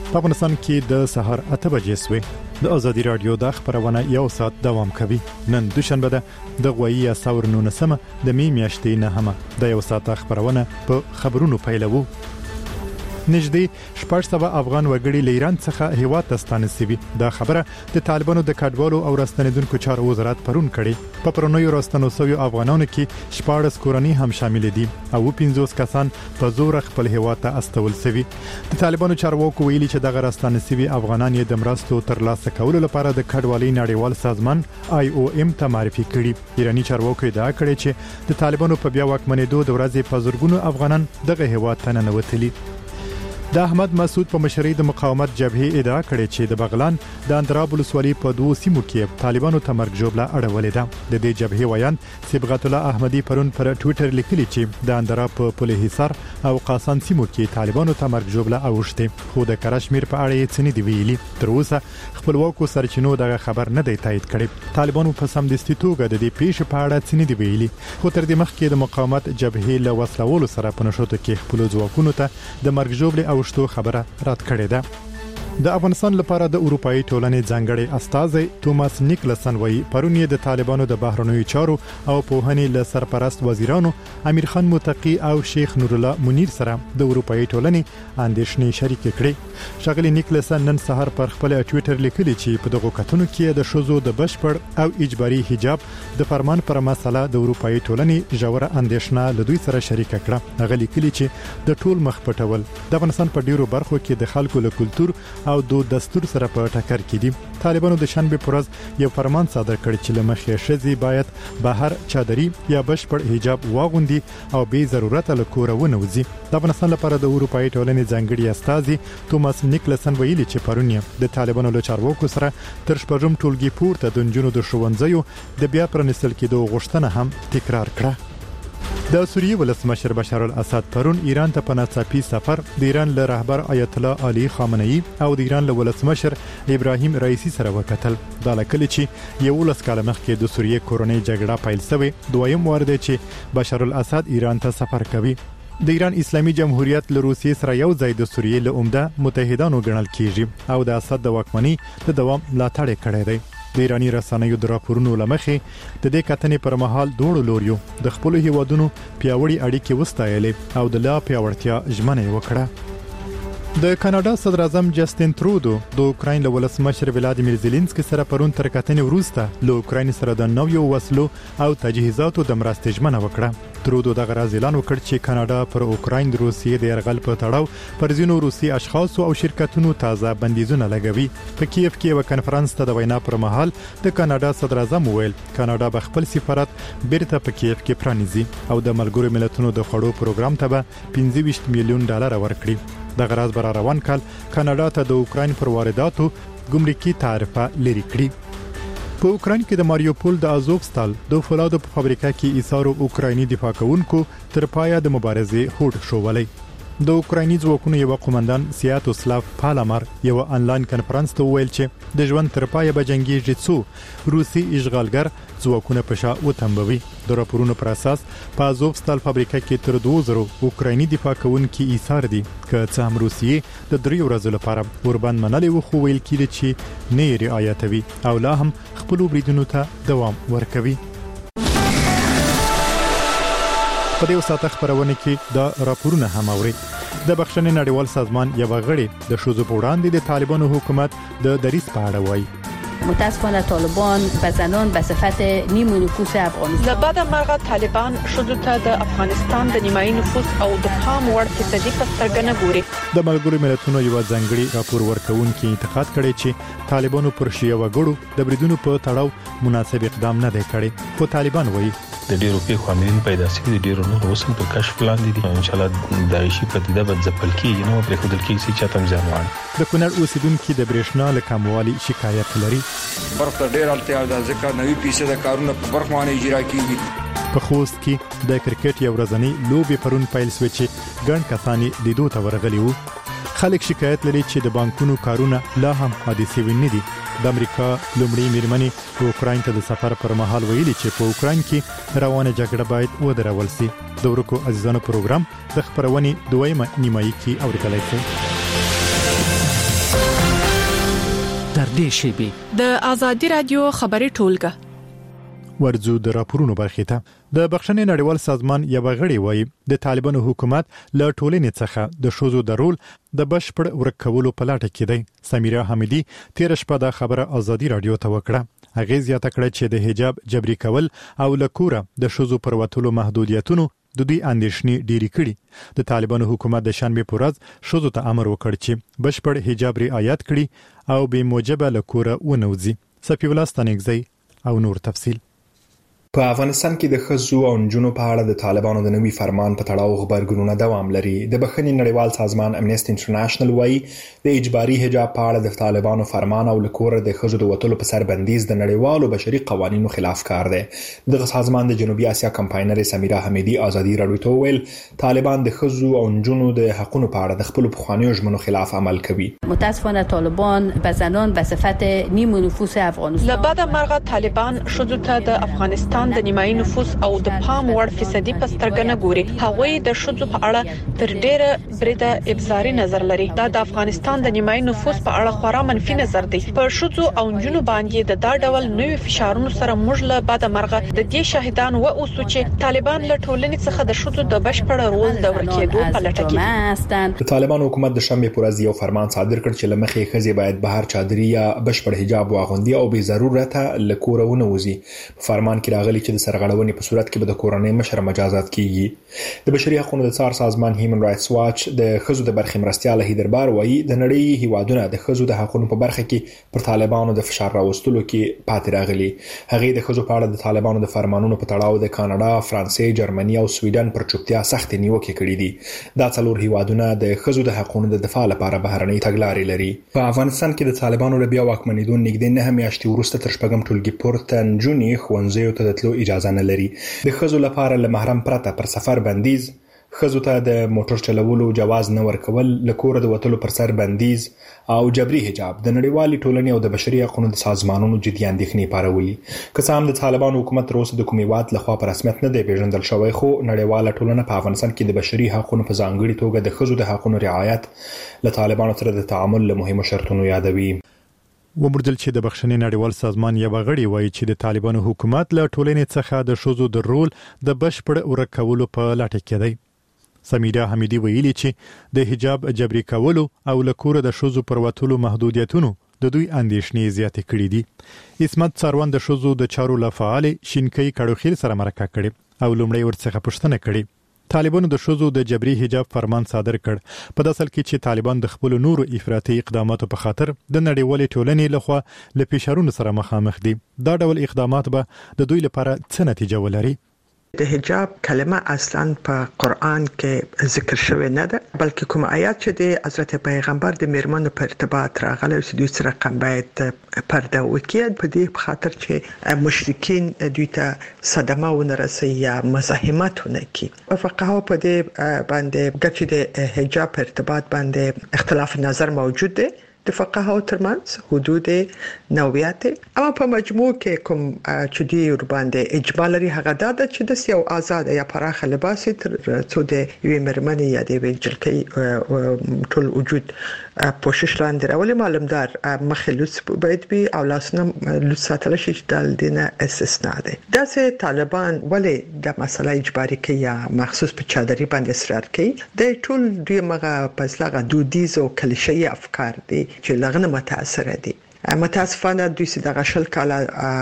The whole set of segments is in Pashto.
په افغانستان کې د سهار 8 بجې سوې. د ازادي رادیو د خبرونه یو ساعت دوام کوي. نن دوشنبه ده د غوایی اساور 19 د می میاشتې نه هم د یو ساعت خبرونه په خبرونو پیلوو. نږدې 400 افغان وګړي له ایران څخه هیواد ته ستانسوي. دا خبره د طالبانو د کډوالو او راستنیدونکو چارو وزارت پرون کړي. په پرونیو راستنوسوي افغانانو کې 14 کورنۍ هم شامل دي او 50 کسان په زور خپل هیواد ته استول سوي. د طالبانو چارواکو ویلي چې د راستنسوي افغانان یې د مرستو ترلاسه کولو لپاره د کډوالۍ نړیوال سازمان IOM ته معرفي کړي. ایرانی چارواکو ادعا کړې چې د طالبانو په بیا واکمنېدو د ورځې په زورګونو افغانان دغه هیواد ته ننوتلي. د احمد مسعود په مشرۍ د مقاومت جبهې ادعا کړې چې د بغلان د اندراب ولسوالۍ په 2 سیمو کې طالبانو ته مرګ ژوبله اړولې ده. د دې جبهې ویان صبغت الله احمدي پرون پر ټوئیټر لیکلي چې د اندراب په پله حصار او قاسان سیمو کې طالبانو ته مرګ ژوبله اوښته، خو د کشمیر په اړه یې څه نه دی ویلي. تر اوسه خپلواکو سرچینو دغه خبر نه دی تایید کړی. طالبانو په سمدستي توګه د دې پیښې په اړه څه نه دی ویلي، خو تر دې مخکې د مقاومت جبهې له وسلوالو سره په نشوتو کې خپل ځواکونو ته د مرګ ژوبله اوښتو خبره رد کړې ده. د افغانستان لپاره د اروپאי ټولنې ځانګړي استازي توماس نیکلسن وایي پرون یې د طالبانو د بهرنیو چارو او پوهنې له سرپرست وزیرانو امیر خان متقی او شیخ نور الله منیر سره د اروپאי ټولنې اندېښنې شریک کړې. ښاغلي نیکلسن نن سهار پر خپل ټوئیټر لیکلي چې په دغه کتنو کې د شوزو د بشپړ او اجباري حجاب د فرمان پر مسله د اروپאי ټولنې ژوره اندېښنه له دوی سره شریک کړه. هغه لیکلي چې د ټول مخ پټول د افغانستان په ډیرو برخو کې د خلکو له کلچر او د دستور سره په ټکر کې دي. طالبانو د شنبه پرځ یو فرمان صادر کړی چې لمخې شذي باید بهر چادري یا بشپړ حجاب واغوندي او به ضرورت له کور ونوځي. د افغانستان لپاره د اروپאי ټولنې ځانګړي استازي توماس نیکلسن ویلي چې پرون د طالبانو له چارواکو سره تر شپږم ټولګي پورته د نجونو د ښوونځیو د بیا پرانیستل کېدو غوښتنه هم تکرار کړه. د سوریه ولسمشر بشار الاسد پرون ایران ته په ناڅاپي سفر د ایران له رهبر آیت الله علي خامنه‌ای او د ایران له ولسمشر ابراهیم رئیسی سره وکتل. دا لکه چې یو لس کال مخکې د سوریه کورونی جګړه پیل شوه دویم وار دی چې بشار الاسد ایران ته سفر کوي. د ایران اسلامي جمهوریت له روسیې سره یو ځای د سوریه له عمده متحدانو ګڼل کیږي او د اسد د واکمنۍ د دوام ملاتړ کړی دی. د ایرانی رسنیو د راپورونو لمخې د دې کتنې پر مهال دوړو لوریو د خپل هیوادونو پیاوړي اړیکې وستایلې او د لا پیاوړتیا ژمنه وکړه. د کاناډا صدر اعظم جسټین ترودو د اوکراین له ولسمشر ولادیمیر زيلنسکي سره پرون تر کتنې وروسته له اوکراین سره د نویو وسلو او تجهیزاتو د مرستې ژمنه وکړه. ترودو د غراز اعلان وکړ چې کاناډا پر اوکراین د روسیې د يرغل په تړاو پر ځینو روسي اشخاص او شرکتونو تازه بندیزونه لګوي. په کیف کې یو کنفرانس ته د وینا پر مهال د کاناډا صدر اعظم ویل کاناډا به خپل سفارت بیرته په کیف کې پرانیزي او د ملګرو ملتونو د خړو پروګرام ته به 25 میلیون ډالر ورکړي. د غراز بر روان کال کاناډا ته د اوکراین پر وارداتو ګمرکي تعرفه لري کړی. په اوکراین کې د ماریوپول د ازوفستال د فولادو په فابریکه کې ایثارو اوکرایني دفاع کوونکو تر پایه د مبارزې هوډ شوولی. د اوکرایني ځواکونو یو قومندان سیاتوسلاف پالامر یو انلاین کنفرانس ته ویل چې د ژوند تر پایه به جنگیږي څو روسي اشغالګر ځواکونه په شا وتمبوي. د راپورونو پر اساس په ازوفستال فابریکه کې تر 2000 اوکرایني دفاع کوونکي ایثار دي که څه هم روسیې د 3 ورځې لپاره قربان منلې و خو ویل کېږي چې نه یې رعایتوي او لا هم خپل بریدونو ته دوام ورکوي. په دې وساته خبرونه کې د راپورونه هم اوري. د بخښنې نړیوال سازمان یو غړي د شوزو په وړاندې د طالبانو حکومت د دریس په اړه وایي. متاسفانه طالبان به زنان به صفت نیم نفوس افغانستان بعد مرغ طالبان شروع ته د افغانستان د نیمایي نفوس او د پام وړ فیصدي په سترګنه ګوري. د ملګرو ملتونو یو ځانګړي راپور ورکونکي انتقاد کړي چې طالبانو پر شیعه وګړو د بریدونو په تړاو مناسب اقدام نه دی کړی. خو طالبان وایي د ډیرو پیښو عاملین پیدا شوي د ډیرو نور اوس هم په کشف لاندې دي. ان شاء الله داعشي پدیده به ځپل کېږي نو پرې خودل کېږي چې چاته ځان وړي. د کونړ اوسیدونکو د برېښنا له کموالي شکایت لري. برخ ته ډیر اړتیا ده ځکه 90% کارونه په برخ باندې اجرا کیږي. په خوست کې د کرکټ یو ورځنی لوبي پرون پیل شو چې ګڼ کسان لیدو ته ورغلي وو. خلک شکایت لري چې د بانکونو کارونه لا هم حادثي ونی دي. د امریکا لومړی میرمنې اوکراین ته د سفر پر مهال ویلي چې په اوکراین کې روانه جګړه باید ودرول شي. د ورکو عزیزانو پروګرام د خبرونې دویمه نیمایي کې اوریدلای شئ. نږدې شي. د ازادي رادیو خبري ټولګه ورځو د راپورونو برخې ته د بخښنې نړیوال سازمان یو غړي وایي د طالبانو حکومت له ټولنې څخه د شوزو د رول د بشپړ ورکولو په لټه کې دی. سمیرا حمیدی تیر شپه د خبره ازادي رادیو ته وکړه. هغه زیاته کړه چې د حجاب جبري کول او لکوره د شوزو پر وتلو محدودیتونو د دوی اندېښنې ډېری کړي. د طالبانو حکومت د شنبه په ورځ شوزو ته امر وکړ چې بشپړ حجاب رعایت کړي او به موجبه لکوره ونوځي. صفی الله ستانګزی او نور تفصیل. په افغانستان کې د ښځو او نجونو په اړه د طالبانو د نوي فرمان په تړاو خبرګونونه دوام لري. د بخښنې نړیوال سازمان امنیسټي انټرنیشنل وایي د اجباري حجاب په اړه د طالبانو فرمان او لکوره د ښځو د وتلو په سر بندیز د نړیوالو بشري قوانینو خلاف کار دی. دغه سازمان د جنوبي اسیا کمپاینر سمیرا حمیدی ازادي رادیو ته ویل طالبان د ښځو او نجونو د حقوقو په اړه د خپل پخوانیو ژمنو خلاف عمل کوي. متاسفانه طالبان به زنان به صفت نیم نفوس افغانستان لبعد مرغه طالبان شذو ته د افغانستان د نیمایي نفوس او د پام وړ فیصدي پسترګنه ګوري. هغوی د شذو په اړه تر ډیره بریده ابزاري نظر لري. دا د افغانستان د نیمایي نفوس په اړه خورا منفي نظر دی. په شذو او نجونو باندې د دا ډول نوې فشارونو سره موږ له بعد مرغه د دې شاهدان و اوسو چې طالبان له ټولنې څخه د شذو د بشپړ رول د ورکېدو په لټه کې. د طالبان حکومت د شنبه په ورځ یو فرمان صادر کړ چې لمخې ښځې باید بهر چادري یا بشپړ حجاب واغوندي او به ضرورت له کور ونوځي. په فرمان کې راغلي چې د سرغړونې په صورت کې به د کورنۍ مشر مجازات کیږي. د بشري حقوقو د څار سازمان هیومن رائټس واچ د ښځو د برخې مرستيال هیدربار وایي د نړۍ هیوادونه د ښځو د حقوقو په برخه کې پر طالبانو د فشار راوستلو کې پاتې راغلي. هغه د ښځو په اړه د طالبانو د فرمانونو په تړاو د کاناډا، فرانسې، جرمني او سویډن پر چوپتیا سخت نیوکې کړې دي. دا څلور هیوادونه د ښځو د حقوقو د دفاع لپاره بهرنۍ تګلارې لري. په افغانستان کې د طالبانو له بیا واکمنېدو نږدې 9 میاشتې وروسته تر شپږم ټولګي پورته نجونې ښوونځیو ته د تلو اجازه نه لري. د ښځو لپاره له محرم پرته پر سفر بندیز، ښځو ته د موټر چلولو جواز نه ورکول، لکوره د وتلو پر سر بندیز او جبري حجاب د نړیوالې ټولنې او د بشري حقوقو د سازمانونو جدي اندېښنې پارولي. که څه هم د طالبانو حکومت تر اوسه د کوم هیواد لخوا په رسمیت نه دی پیژندل شوی، خو نړیواله ټولنه په افغانستان کې د بشري حقوقو په ځانګړي توګه د ښځو د حقوقو رعایت له طالبانو سره د تعامل له مهمو شرطونو یادوي. ومردل چې د بخښنې نړیوال سازمان یو غړي وایي چې د طالبانو حکومت له ټولنې څخه د شوزو د رول د بشپړ ورکولو په لټه کې دی. سمیرا حمیدی ویلي چې د حجاب جبري کولو او لکوره د شوزو پر وتلو محدودیتونو د دوی اندېښنې زیاتې کړې دي. اسمت څاروان د شوزو د چارو لفعال شینکۍ کډوخیل سره مرکه کړي او لومړی ورڅخه پوښتنه کړي. طالبانو د شوزو د جبري حجاب فرمان صادر کړ په داسل کې چې طالبان د خپل نورو افراطي اقداماتو په خاطر د نړیوالې ټولنې لخوا له فشارونو سره مخامخ دي. دا ډول اقدامات به د دوی لپاره څه نتیجه ولري؟ د حجاب کلمه اصلا په قرآن کې ذکر شوی نه ده، بلکې کوم آیات چې د حضرت پیغمبر د میرمنو په ارتباط راغلی چې دوی سره کوم باید پرده وکړي، په دې خاطر چې مشرکین دوی ته صدمه ونرسي یا مزاحمت ونه کړي. فقهاو په دې باندې چې د حجاب په ارتباط باندې اختلاف نظر موجود دی د فقهاو ترمنځ، حدود نوعیت، اما په مجموع کې کوم چې دی ور باندې اجماع لري هغه دا چې د یو آزاد یا پراخه لباس تر څو د یوې مرمنې یا د یوې جلکۍ ټول وجود پوښښ لاندې راولي. معلومدار مخې لوڅ باید وي او لاسونه لوڅ ساتل شي چې د دینه استثناء ده. دا چې طالبان ولې د مسله اجباري کوي یا مخصوص په چادري باندې اصرار کوي، د ټول دوی مغه پسلاغه دودیز او کلیشه‌ای افکار دي چې لغنه متاثر دي. متاسفانه دوی چې د غشل کاله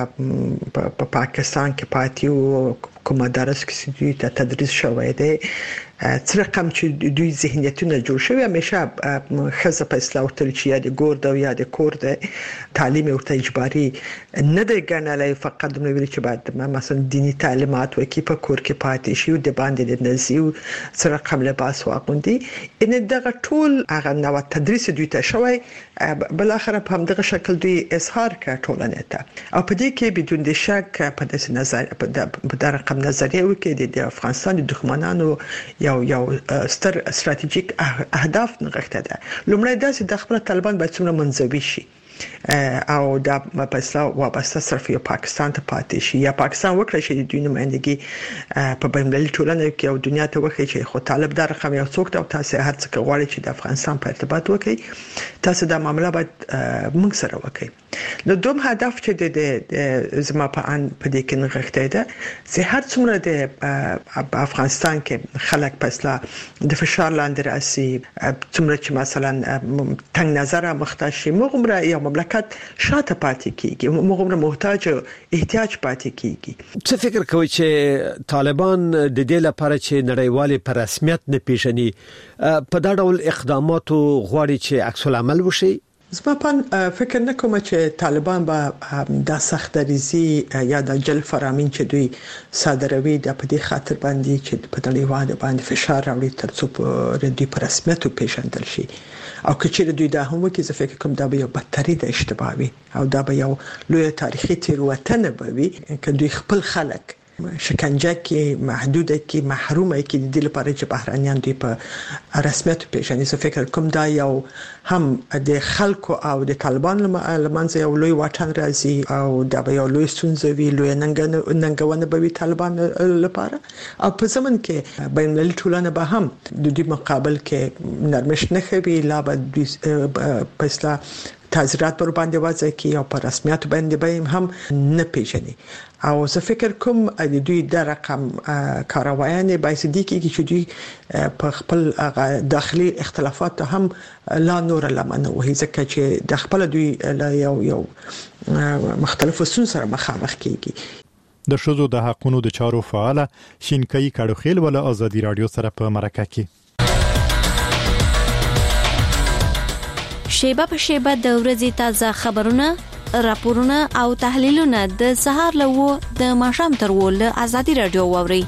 په پاکستان کې پاتې او کوم مدارس کې دوی ته تدریس شوی دی، څه رقم چې دوی ذهنیتونه جوړ شوی، همیشه خزه په اصلاح ورتل چې یا د ګورد او یا د کور د تعلیم ورته اجباري نه دی ګڼلی، فقط نو ویل چې باید مثلا دینی تعلیمات وکړي، په کور کې پاتې شي او د باندې د نزي او څه رقم لباس واغوندي. ان دغه ټول هغه نو تدریس دوی ته شوی، بل اخر په همدغه شکل دوی اظهار کړ ټولنې ته، او په دې کې بدون د شک په داسې نظر په دا رقم نظریه وکړي د افغانستان د دښمنانو یو ستر استراتیژیک اهداف نغښته ده. لومړی دا چې د خپل طالبان باید څومره منځوي شي او دا فیصله وابسته صرف یو پاکستان ته پاتې شي یا پاکستان وکړي چې د دوی نمائندګي په بین‌المللي ټولنه کې او دنیا ته وکړي چې خو طالب دا رقم یو څوک ته تاسو هر څه غواړي چې د افغانستان په ارتباط وکړي تاسو دا معاملې باید موږ سره وکړي. نو دوم هدف چې د زما په ان په دې کې نغښتې ده چې هر څومره د افغانستان کې خلک پسلا د فشار لاندې راسي څومره چې مثلا تنگ نظر مختشي مغمره یا مملکت شاته پاتې کیږي مغمره محتاج احتیاج پاتې کیږي. څه فکر کوي چې طالبان د دې لپاره چې نړیوالي په رسمیت نه پیژني په دا ډول اقداماتو غواړي چې عکس العمل وشي؟ زما په فکر نه کوم چې طالبان به د سختریزي یا د جل فرامین چې دوی صادروي د په دې خاطر باندې چې په نړیوال باندې فشار راوړي ترڅو په دوی په رسمیت پیژندل شي او کچېره دوی دا هم کې زه فکر کوم دا به یو بدتري د اشتباهي او دا به یو لوی تاریخي تیروتنه به وي چې دوی خپل خلک شکنجه کې محدوده کې محرومه کې د دې لپاره چې بهرانيان دوی په رسمیت پیژني. زه فکر کوم دا یو هم د خلکو او د طالبان لمنځه یو لوی واټن راځي او دا به یو لوی ستونزه وي لوی ننګونه به وي طالبان لپاره او په زمن کې بین‌المللي ټولنه به هم د دې مقابل کې نرمش نه کوي لا به پسلا تعزیرات پر باندې وځي کې او په رسمیت باندې به هم نه پیژني او زه فکر کوم د دوی د رقم کاروایانه بایسدي کې چې دوی په خپل داخلي اختلافات هم لا نور لمنه وهي ځکه چې د خپل دوی یو مختلفو ستونزو سره مخامخ کیږي. د شذو د حقونو د چارو فعال شینکای کډوخیل ول ازادي رادیو سره په مرکه کې شیبه په شیبه د ورځې تازه خبرونه راپورونه او تحلیلونه د سهار لوو د ماښام تر ول ازادي رادیو ووري.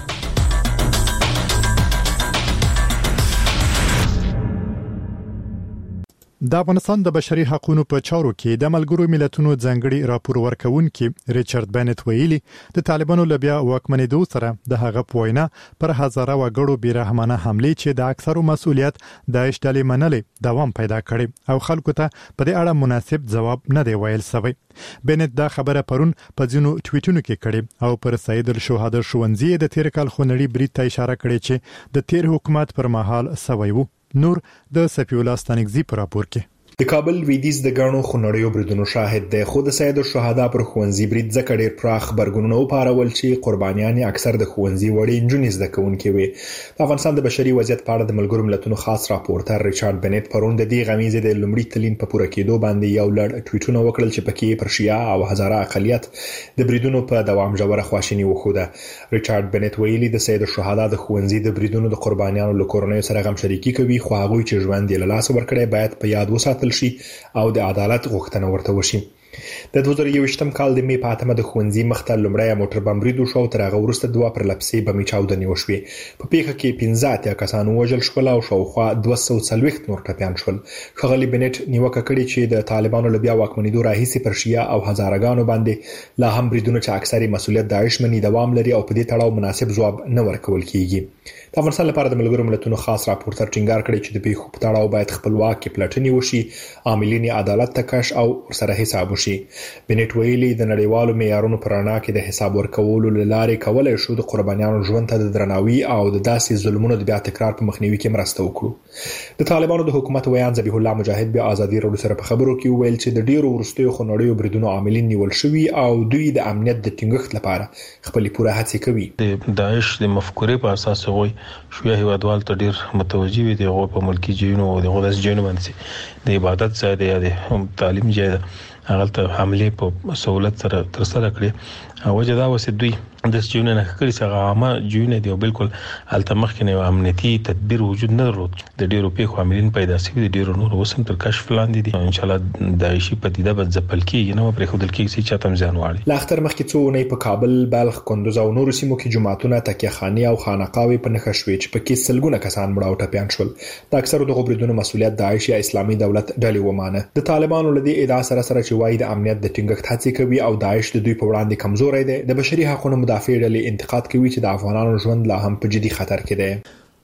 د افغانستان د بشري حقوقو په چارو کې د ملګرو ملتونو ځانګړي راپور ورکونکي ریچارډ بنت ویلي د طالبانو لبیا واکمنېدو سره د هغه پوینا پر هزاره وګړو بیرحمانه حمله چې د اکثرو مسؤلیت د اشتلې منلې دوام پیدا کړي او خلکو ته په دې اړه مناسب ځواب نه دی ویل سوی. بنت دا خبره پرون په ځینو ټویټونو کې کړي او پر سید الشهدا ښوونځي د تیر کال خونړي برید ته اشاره کړې چې د تیر حکومت پر مهال سوی وو. نور د سفیولا ستانګزی پر راپور کې د کابل ویدیز د غاڼو خنړیو بریدونو شاهد د خود سید الشهدا پر خوندزي برید ځکه ډیر پراخ برګونو پارول چې قربانيان اکثر د خوندزي وړي انجونیز د کوونکې وي. د افغانستان د بشري وضعیت په اړه د ملګرو ملتونو خاص راپورټر ریچارډ بنت پرون د دې غمیزه د لومړي تلین په پوره کېدو باندې یو لړ ټویټونه وکړل چې پکې پر شیعه او هزاره اقلیت د بریدونو په دوام جوړه خواشینی وخوده. ریچارډ بنت ویلي د سید الشهدا د خوندزي د بریدونو د قربانيانو له کورنۍ سره غم شریکي کوي خو هغه چې ژوند یې له لاس ورکړي باید په یاد وساتل شي او د عدالت غوښتنه ورته وشي. د 2021م کال د می په اتمه د خوندزي مخته لومړی موټر بم برید وشو تر هغه وروسته دوه پر لپسې بمي چاودنې وشوې. په پیښه کې 15 کسان وژل شول او شاوخوا 240 نور ټپيان شول. ښاغلي بنت نیوکه کړې چې د طالبانو لبیا واکمنېدو راهیسي پر شیعه او هزارګانو باندې لا هم بریدونه چې اکثري مسؤلیت داعش منی دوام لري او په دې تړاو مناسب ځواب نه ورکول کیږي. د افغانستان لپاره د ملګرو ملتونو خاص راپورټر ټینګار کړی چې د پیښو په تړاو باید خپلواک پلټنې وشي عاملین عدالت تکش او سره حساب وشي. بنت ویلي د نړیوالو معیارونو پر اړه کې د حساب ورکولو لارې کولای شو د قربانیانو ژوند ته د درناوي او د داسې ظلمونو د بیا تکرار په مخنیوي کې مرسته وکړو. د طالبانو د حکومت ویان ذبیح الله مجاهد بیا ازادي رادیو سره په خبرو کې ویل چې د ډیرو ورستیو خنړیو بریدونو عاملین نیول شوی او دوی د امنیت د ټینګښت لپاره خپل پوره هڅې کوي. د داعش د مفکورې په اساس وي شوی هیوادوال ته ډیر متوجي وي دغه په ملکی جینو او دغه داس جینو باندې د عبادت ځای دی یا د تعلیم ځای هغه ته حمله په سہولت سره ترسره کړي او وجدا وسه دوی د جیونه نه کړی څنګه عامه جیونه دی بالکل التمخ کنه امنیتي تدبیر وجود نه درلود. د ډیرو پیښو عاملین پیدا شوي د ډیرو نور وسم تر کشف لاندې دي ان شاء الله داعشي پدیده به ځپل کیږي نو پرې خودل کیږي چې چاته ځان واړي. لا اختر مخکې څو په کابل بلخ کندوز او نور سیمو کې جماعتونه تکیهخاني او خانقاوي په نخښ شوي چې پکې سلګونه کسان مړه او ټپيان شول. د اکثرو د غبرګونو مسؤلیت داعش یا اسلامي دولت ډلې ومانه. د طالبانو لدی ادعا سره چې وایي د امنیت د ټینګښت هڅې کوي او داعش د دوی په وړاندې کمزوري دي. د بشري حقوقو مدافع ډلې انتقاد کوي چې د افغانانو ژوند لا هم په جدي خطر کې دی.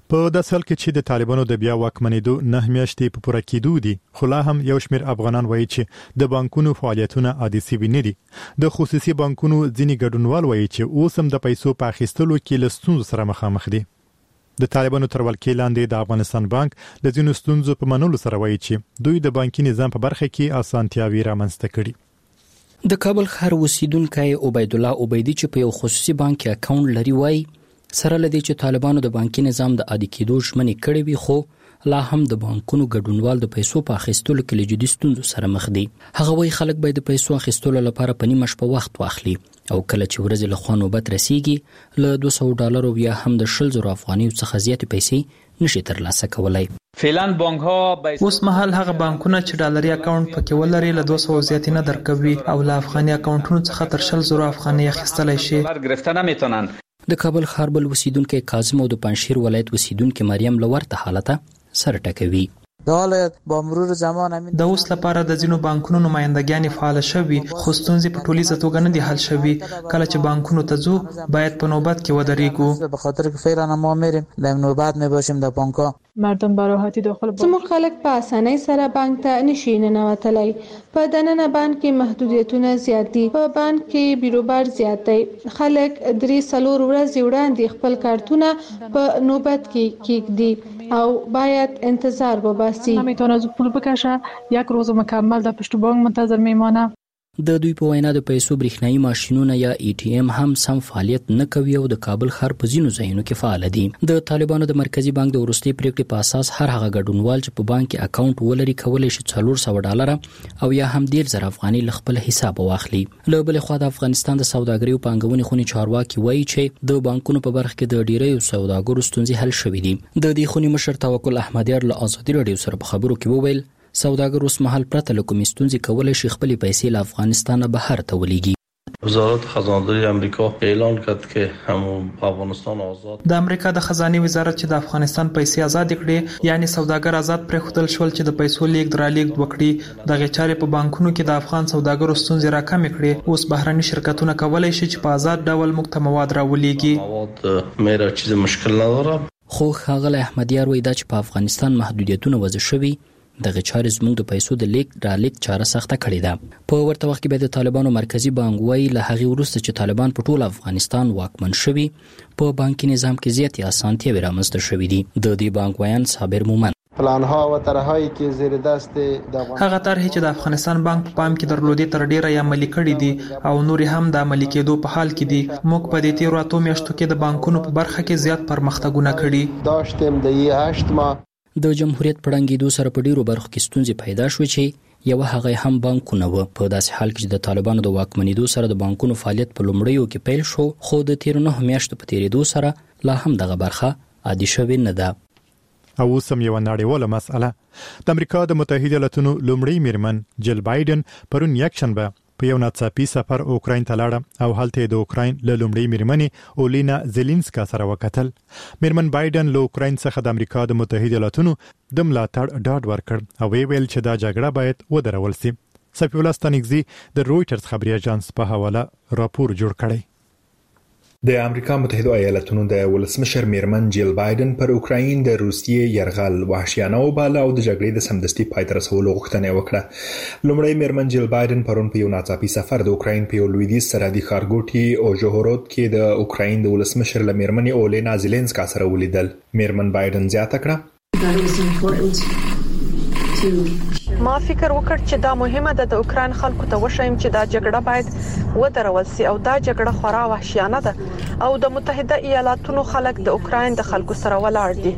په داسې حال کې چې د طالبانو د بیا واکمنېدو 9 میاشتې په پوره کېدو دي خو لا هم یو شمېر افغانان وایي چې د بانکونو فعالیتونه عادي سوي نه دي. د خصوصي بانکونو ځینې ګډونوال وایي چې اوس هم د پیسو په اخیستلو کې له ستونزو سره مخامخ دي. د طالبانو تر ولکې لاندې د افغانستان بانک د ځینو ستونزو په منلو سره وایي چې دوی د بانکي نظام په برخه کې اسانتیاوي رامنځته کړي. د کابل ښار اوسیدونکو عبید الله عبیدی چې په یو خصوصي بانک اکاونټ لري وایي سره لدی چې طالبانو د بانکي نظام د عادي کېدو ژمنې کړې وي خو لا هم د بانکونو ګډونوال د پیسو په اخیستلو کې له جدي ستونزو سره مخ دي. هغه وایي خلک باید د پیسو اخیستلو لپاره په نیمه شپه وخت واخلي او کله چې ورځ له خوا نوبت رسیږي له $200 یا هم د 100,000 افغانیو څخه زیاتې پیسې نشي ترلاسه کولای. فعلان بانک ها اوس مهال هغه بانکونه چې ډالري اکاونټ پکې ولري له 200 زیاتې نه درکوي او له افغاني اکاونټونو څخه تر 100,000 افغاني اخیستلای شي. گرفته نمیتونن. د کابل ښار بل اوسیدونکو کاظم او د پنځشیر ولایت اوسیدونکو مریم لورته حالته سره ټکوي. د اوس لپاره د ځینو بانکونو نمائندګان فعال شوي خو ستونزې په ټولیزه توګه نه دي حل شوي. کله چې بانکونو ته ځو باید په نوبت کې ودرېږو. به خاطر که فعلا ما میریم در نوبت میباشیم در بانک‌ها. مردم به راحتی داخل بانک زموږ خلک په اسانۍ سره بانک ته نشي ننوتلی. په دننه بانک کې محدودیتونه زیات دي. په بانک کې بیروبار زیات دی. خلک 3-4 ورځې وړاندې خپل کارتونه په نوبت کې کېږدي او باید انتظار وباسي. نمیتونه پول بکشه، یک روز مکمل در پشت بانک منتظر میمانه. د دوی په وینا د پیسو برېښنايي ماشینونه یا ATM هم سم فعالیت نه کوي او د کابل ښار په ځینو ځایونو کې فعال دي. د طالبانو د مرکزی بانک د وروستي پریکړې په اساس هر هغه ګډونوال چې په بانک کې اکاونټ ولري کولای شي $400 او یا هم $10,000 افغاني له خپل حساب واخلي. له بل خوا د افغانستان د سوداګرۍ او پانګونې خونې چارواکي وایي چې د بانکونو په برخه کې د ډیرو سوداګرو ستونزې حل شوې دي. د دې خونې مشر توکل احمدیار له آزادي رادیو سره په خبرو کې وویل سوداګر اوس مهال پرته له کومې ستونزې کولای شي خپل پیسې له افغانستان بهر ته ولېږي. وزارت خزانداری آمریکا اعلان کرد که همون افغانستان آزاد. د امریکا د خزانه وزارت چې د افغانستان پیسې آزاد کړي یعنی سوداګر آزاد پرېښودل شول چې د پیسو لیږد را لیږد وکړي. دغه چارې په بانکونو کې د افغان سوداګرو ستونزې راکمې کړي. اوس بهرني شرکتونه کولای شي چې په آزاد ډول موږ ته مواد راولېږي. مواد میرا چیز مشکل نداره. خو ښاغلی احمدیار وایي دا چې په افغانستان محدودیتونه وضع شوي دغه چارې زموږ د پیسو د لیږد را لیږد چاره سخته کړې ده. په ورته وخت کې به د طالبانو مرکزی بانک وایي له هغې وروسته چې طالبان په ټول افغانستان واکمن شوي په بانکي نظام کې زیاتې اسانتیاوې رامنځته شوي دي. د دې بانک ویان صابر مومن پلان‌ها و طرح‌هایی که زیر دست هغه طرحې چې د افغانستان بانک په پام کې درلودې تر ډیره یې عملي کړي دي او نور هم د عملي کېدو په حال کې دي. موږ په دې تیرو 8 میاشتو کې د بانکونو په برخه کې زیات پرمختګونه کړي. داشتیم د 8 ماه د جمهوریت پړنګېدو سره په ډیرو برخو کې ستونزې پیدا شوې چې یو هغه هم بانکونه و. په داسې حال کې چې د طالبانو د واکمنېدو سره د بانکونو فعالیت په لومړیو کې پیل شو خو د تیر 9 میاشتو په تیریدو سره لا هم دغه برخه عادي شوې نه ده. او سم یو نړیواله مسأله د امریکا د متحده ایالاتونو لومړی میرمن جل بایدن پرون یکشنبه په یو ناڅاپي سفر اوکراین ته لاړه او هلته د اوکراین له لومړی میرمنې اولینا زيلنسکا سره وکتل. میرمن بایدن له اوکراین څخه د امریکا د متحده ایالاتونو د ملاتړ ډاډ ورکړ او ویل چې دا جګړه باید ودرول شي. صفی الله ستانګزی د رويټرز خبري اژانس په حواله راپور جوړ کړی. د امریکا متحده ایالاتونو د ولسمشر میرمن جیل بایدن پر اوکراین د روسیې یرغل وحشیانه وباله او د جګړې د سمدستي پای ته رسولو غوښتنه وکړه. لومړی میرمن جیل بایدن پرون په یو ناڅاپي سفر د اوکراین په یو لویدیځ سرحدي ښارګوټي او جوهورود کې د اوکراین د ولسمشر میرمن اولینا زيلنسکا سره ولیدل. میرمن بایدن زیاته کړه ما فکر وکړ چې دا مهمه ده د اوکراین خلکو ته وښیم چې دا جګړه باید ودرول شي او دا جګړه خورا وحشیانه ده او د متحده ایالاتونو خلک د اوکراین د خلکو سره ولاړ دي.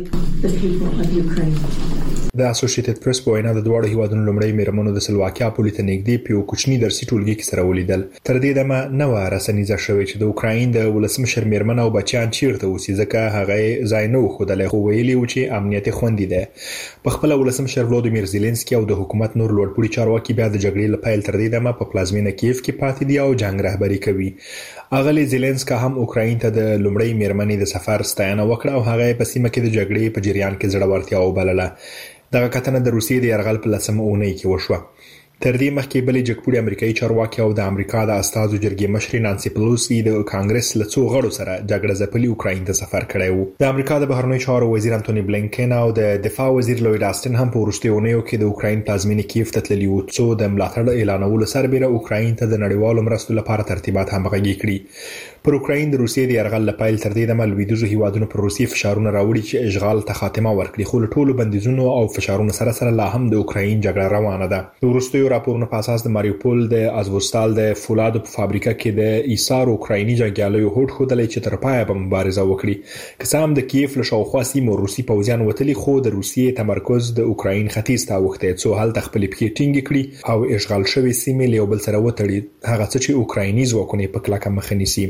د اسوسییټډ پریس په وینا د دوه هیوادونو لومړی میرمنو د سلواکیا پولیټ نګدي په کوچنی درسي ټولګي کې سره ولیدل. تر دې دمه نو رسنیزه شوې چې د اوکراین د ولسمشر میرمن او بچیان چیرته اوسي ځکه هغه ځای نه خودلې خو ویلي و چې امنیت خوندي ده. په خپل ولسمشر ولودیمیر زيلنسکي او د حکومت نور لوړپوړي چارواکي بیا د جګړې لپاره تر دې دمه په پلازمینه کیف کې پاتې دي او جنگ رهبری کوي. اغلی زيلنسکا هم اوکراین ته د لومړی میرمنې د سفر ستاینه وکړه او هغه په سیمه کې د جګړې په جریان کې زړورتیا وبلله. دغه کتنه د روسیې د یرغل په 10مه اونۍ کې وشوه. تر دې مخکې بلې جګپوړي امریکایي چارواکي او د امریکا د استازو جرګې مشر نانسي پلوسی د کانګرس له څو غړو سره جګړه ځپلي اوکراین ته سفر کړی و. د امریکا د بهرنیو چارو وزیر انټونی بلینکن او د دفاع وزیر لوید آستن هم په وروستیو اونیو کې د اوکراین پلازمینې کیف ته تللي وو څو د ملاتړ اعلانولو سربېره اوکراین ته د نړیوالو مرستو لپاره ترتیبات همغږي کړي. پر اوکراین د روسیې د یرغل لپاره تر دې دمه لویدیځو هیوادونو پر روسیې فشارونه راوړي چې اشغال ته خاتمه ورکړي، خو له ټولو بندیزونو او فشارونو سره لا هم د اوکراین جګړه روانه ده. د وروستیو راپورونو په اساس د ماریوپول د ازوستال د فولادو په فابریکه کې د ایثار اوکرایني جنګیالیو هوډ خوده چې تر پایه به مبارزه وکړي. که څه هم د کیف له شاوخوا سیمو روسي پوځیان وتلي، خو د روسیې تمرکز د اوکراین ختیځ ته اوښتی څو هلته خپل پښې ټینګې کړي او اشغال شوی سیمې له یو بل سره وتړي، هغه څه چې اوکرایني ځواکونه په کلکه مخه نیسي.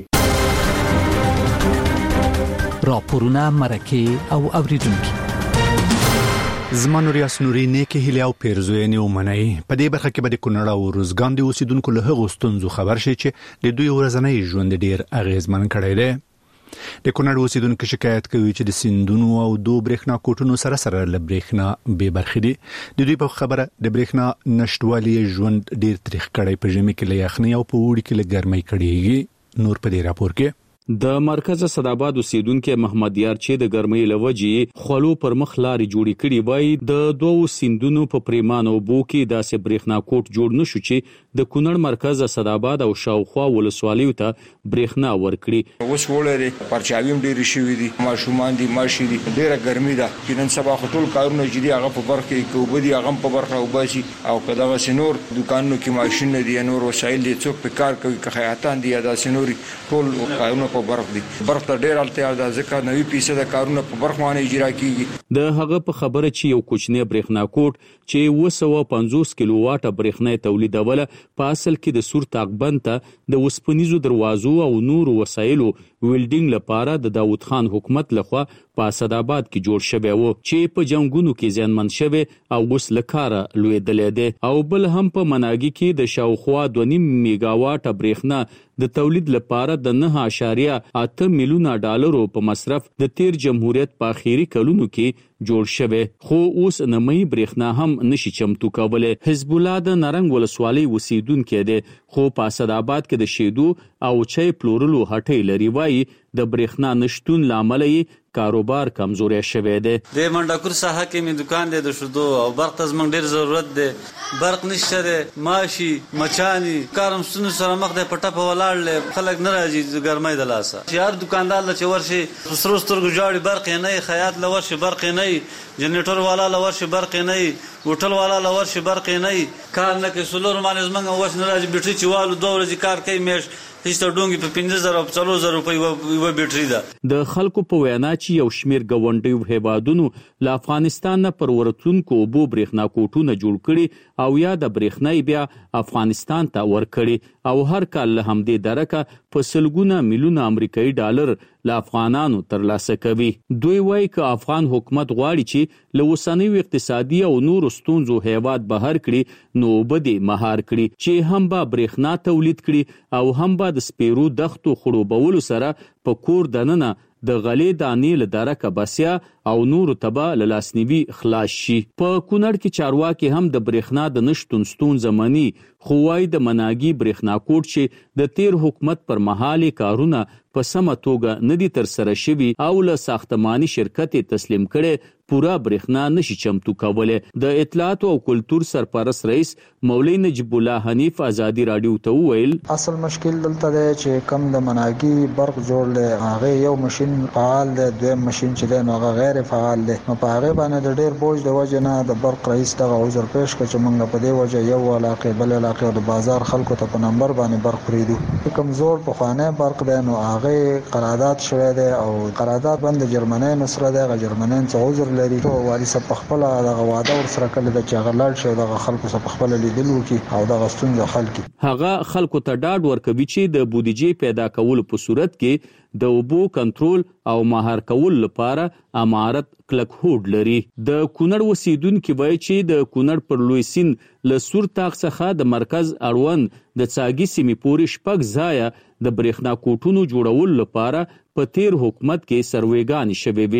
راپورونه مرکه او اوریدونکو زمانو ریاس نوري نیکه هلي او پیرزوینه ومني په دې برخه کې به د کونړ او روزګان د اوسیدونکو له هغو ستونزو خبر شي چې د دوی ورځنی ژوند ډیر اغیزمن کړی دی. د کونړ اوسیدونکو شکایت کوي چې د سیندونو او دوه برېښنا کوټونو سره له برېښنا به برخې دي. د دوی په خبره د برېښنا نشټوالي ژوند ډیر تریخ کړی، په ژمي کې له یخنۍ او په اوړي کې له ګرمۍ کړيږي. نور په دې راپور کې د مرکز صداباد اوسیدونکو محمد یار چې د ګرمۍ لوجې خلو پر مخ لارې جوړې کړي وای د دوه سیندونو په پریمانو بو کې داسې برېښنا کوټ جوړ نشو چې د کونړ مرکز صداباد او شاوخوا ولسوالیو ته برېښنا ورکړي. اوس ولري پرچاویم ډېر شي دي، ماشومان دي، ماشي دي، ډېره ګرمي ده چې نن سبا ټول کارونه چې دي هغه په برخه کې وبدي، هغه په برخه وباسي او کله سينور دکانونو کې ماشين دي، نور وسایل دي، څوک په کار کوي، که خیاطان دي، دا سينوري ټول کارونه په برخه دي. برخه ډېر الته دا ځکه 90% کارونه په برخه باندې اجرا کیږي. د هغه په خبره چې یو کوچنی برېښنا کوټ چې 250 کیلو واټه برېښنا تولیدوله په اصل کې د سور تاقبند ته د وسپنیزو دروازو او نور وسایلو ویلډینګ لپاره د داوود خان حکومت لخوا په اسداباد کې جوړ شوی و چې په جنگونو کې زیانمن شوی او اوس لکاره لویدلې ده. او بل هم په مناګي کې د شاوخوا 2.5 میگا واټه برېښنا د تولید لپاره د 9.8 میلیونه ډالرو په مصرف د تیر جمهوریت په اخیری کلونو کې جوړ شوی، خو اوس نمای برېښنا هم نشي چمتو کولای. حزب الله د نارنګ ولسوالۍ وسیدونکو دی، خو په اسداباد کې د شیدو او چای پلورلو هټۍ لري. وایي د برېښنا نشټون لامل یې کاروبار کمزوري شوی دی. د منډاکور ساحه کې می دکان دی د شودو او برق ته زمونږ ډیر ضرورت دی. برق نشته دی، ماشي مچانی کارم ستونو سره مخ د پټه په ولاړ خلک ناراضي ګرمۍ د لاسه. چې هر دکاندار لچ ورشي سرو سترګو جاړي برق نه، خیاط لورشي برق نه، جنریټر والا لورشي برق نه، هوټل والا لورشي برق نه، کار نه کې سولر باندې زمونږ وښ ناراضي بیټری چوالو 2 ورځې کار کوي میش هیڅ ډونګي په 15000 او 4000 روپۍ و بیټری ده. د خلکو په وینا چې یو شمیر غونډیو هیوادونو له افغانستان نه پر ورتونکو بو برېښنا کوټونه جوړ کړي او یا د برېښنا بیا افغانستان ته ورکړي او هر کال له همدې درکه په سلګونه میلیونه امریکایي ډالر له افغانانو ترلاسه کوي. دوی وایي چې افغان حکومت غواړي چې له اوسنیو اقتصادي او نورو ستونزو هیواد بهر کړي، نو بده مهار کړي چې هم به برېښنا تولید کړي او هم به د سپیرو دښتو خړوبولو سره په کور دننه د غلې دانې له درکه بسیا او نورو تبا لاسنیوي خلاص شي. په کونړ کې چارواکي هم د برېښنا د نشټون ستونزه مني، خو وايي د مناګي برېښنا کوټ چې د تیر حکومت پر مهال کارونه په سمه توګه ندي تر سره شوي او له ساختماني شرکت تسلیم کړي پورا برېښنا نشي چمتو کولای. د اطلاعات او کلتور سرپرست رئیس مولوی نجیب الله حنیف ازادي رادیو ته ویل اصل مشکل دلته دی چې کم د مناګي برق جوړل هغه یو ماشين فعال دی، دویم ماشين چې دی هغه غیر فعال دی، نو په هغه باندې د ډیر بوج د وجه نه د برق رئیس دغه عذر پیش کړ چې موږ په دې وجه یو علاقه بل علاقه د بازار خلکو ته په نمبر باندې برق پریدو. کمزور په خانه برق دی، نو هغه قرارداد شوی دی او قرارداد باندې جرمنۍ نصره دی، هغه جرمنۍ څه عذر لري او والی سره په خپل دغه واده ور سره کله د چغلال شو دغه خلکو سره په خپل لیدل وکي او دغه ستونزه حل کی. هغه خلکو ته ډاډ ورکوي چې د بودیجې پیدا کول په صورت کې د اوبو کنټرول او مهار کول لپاره امارت کلک هوډ لري. د کونړ وسیدونکو وایي چې د کونړ پر لوی سین له سور تاغ څخه د مرکز اړوند د څاګي سیمې پورې شپږ ځایه د برېښنا کوټونو جوړول لپاره په تیر حکومت کې سروېګان شوي وي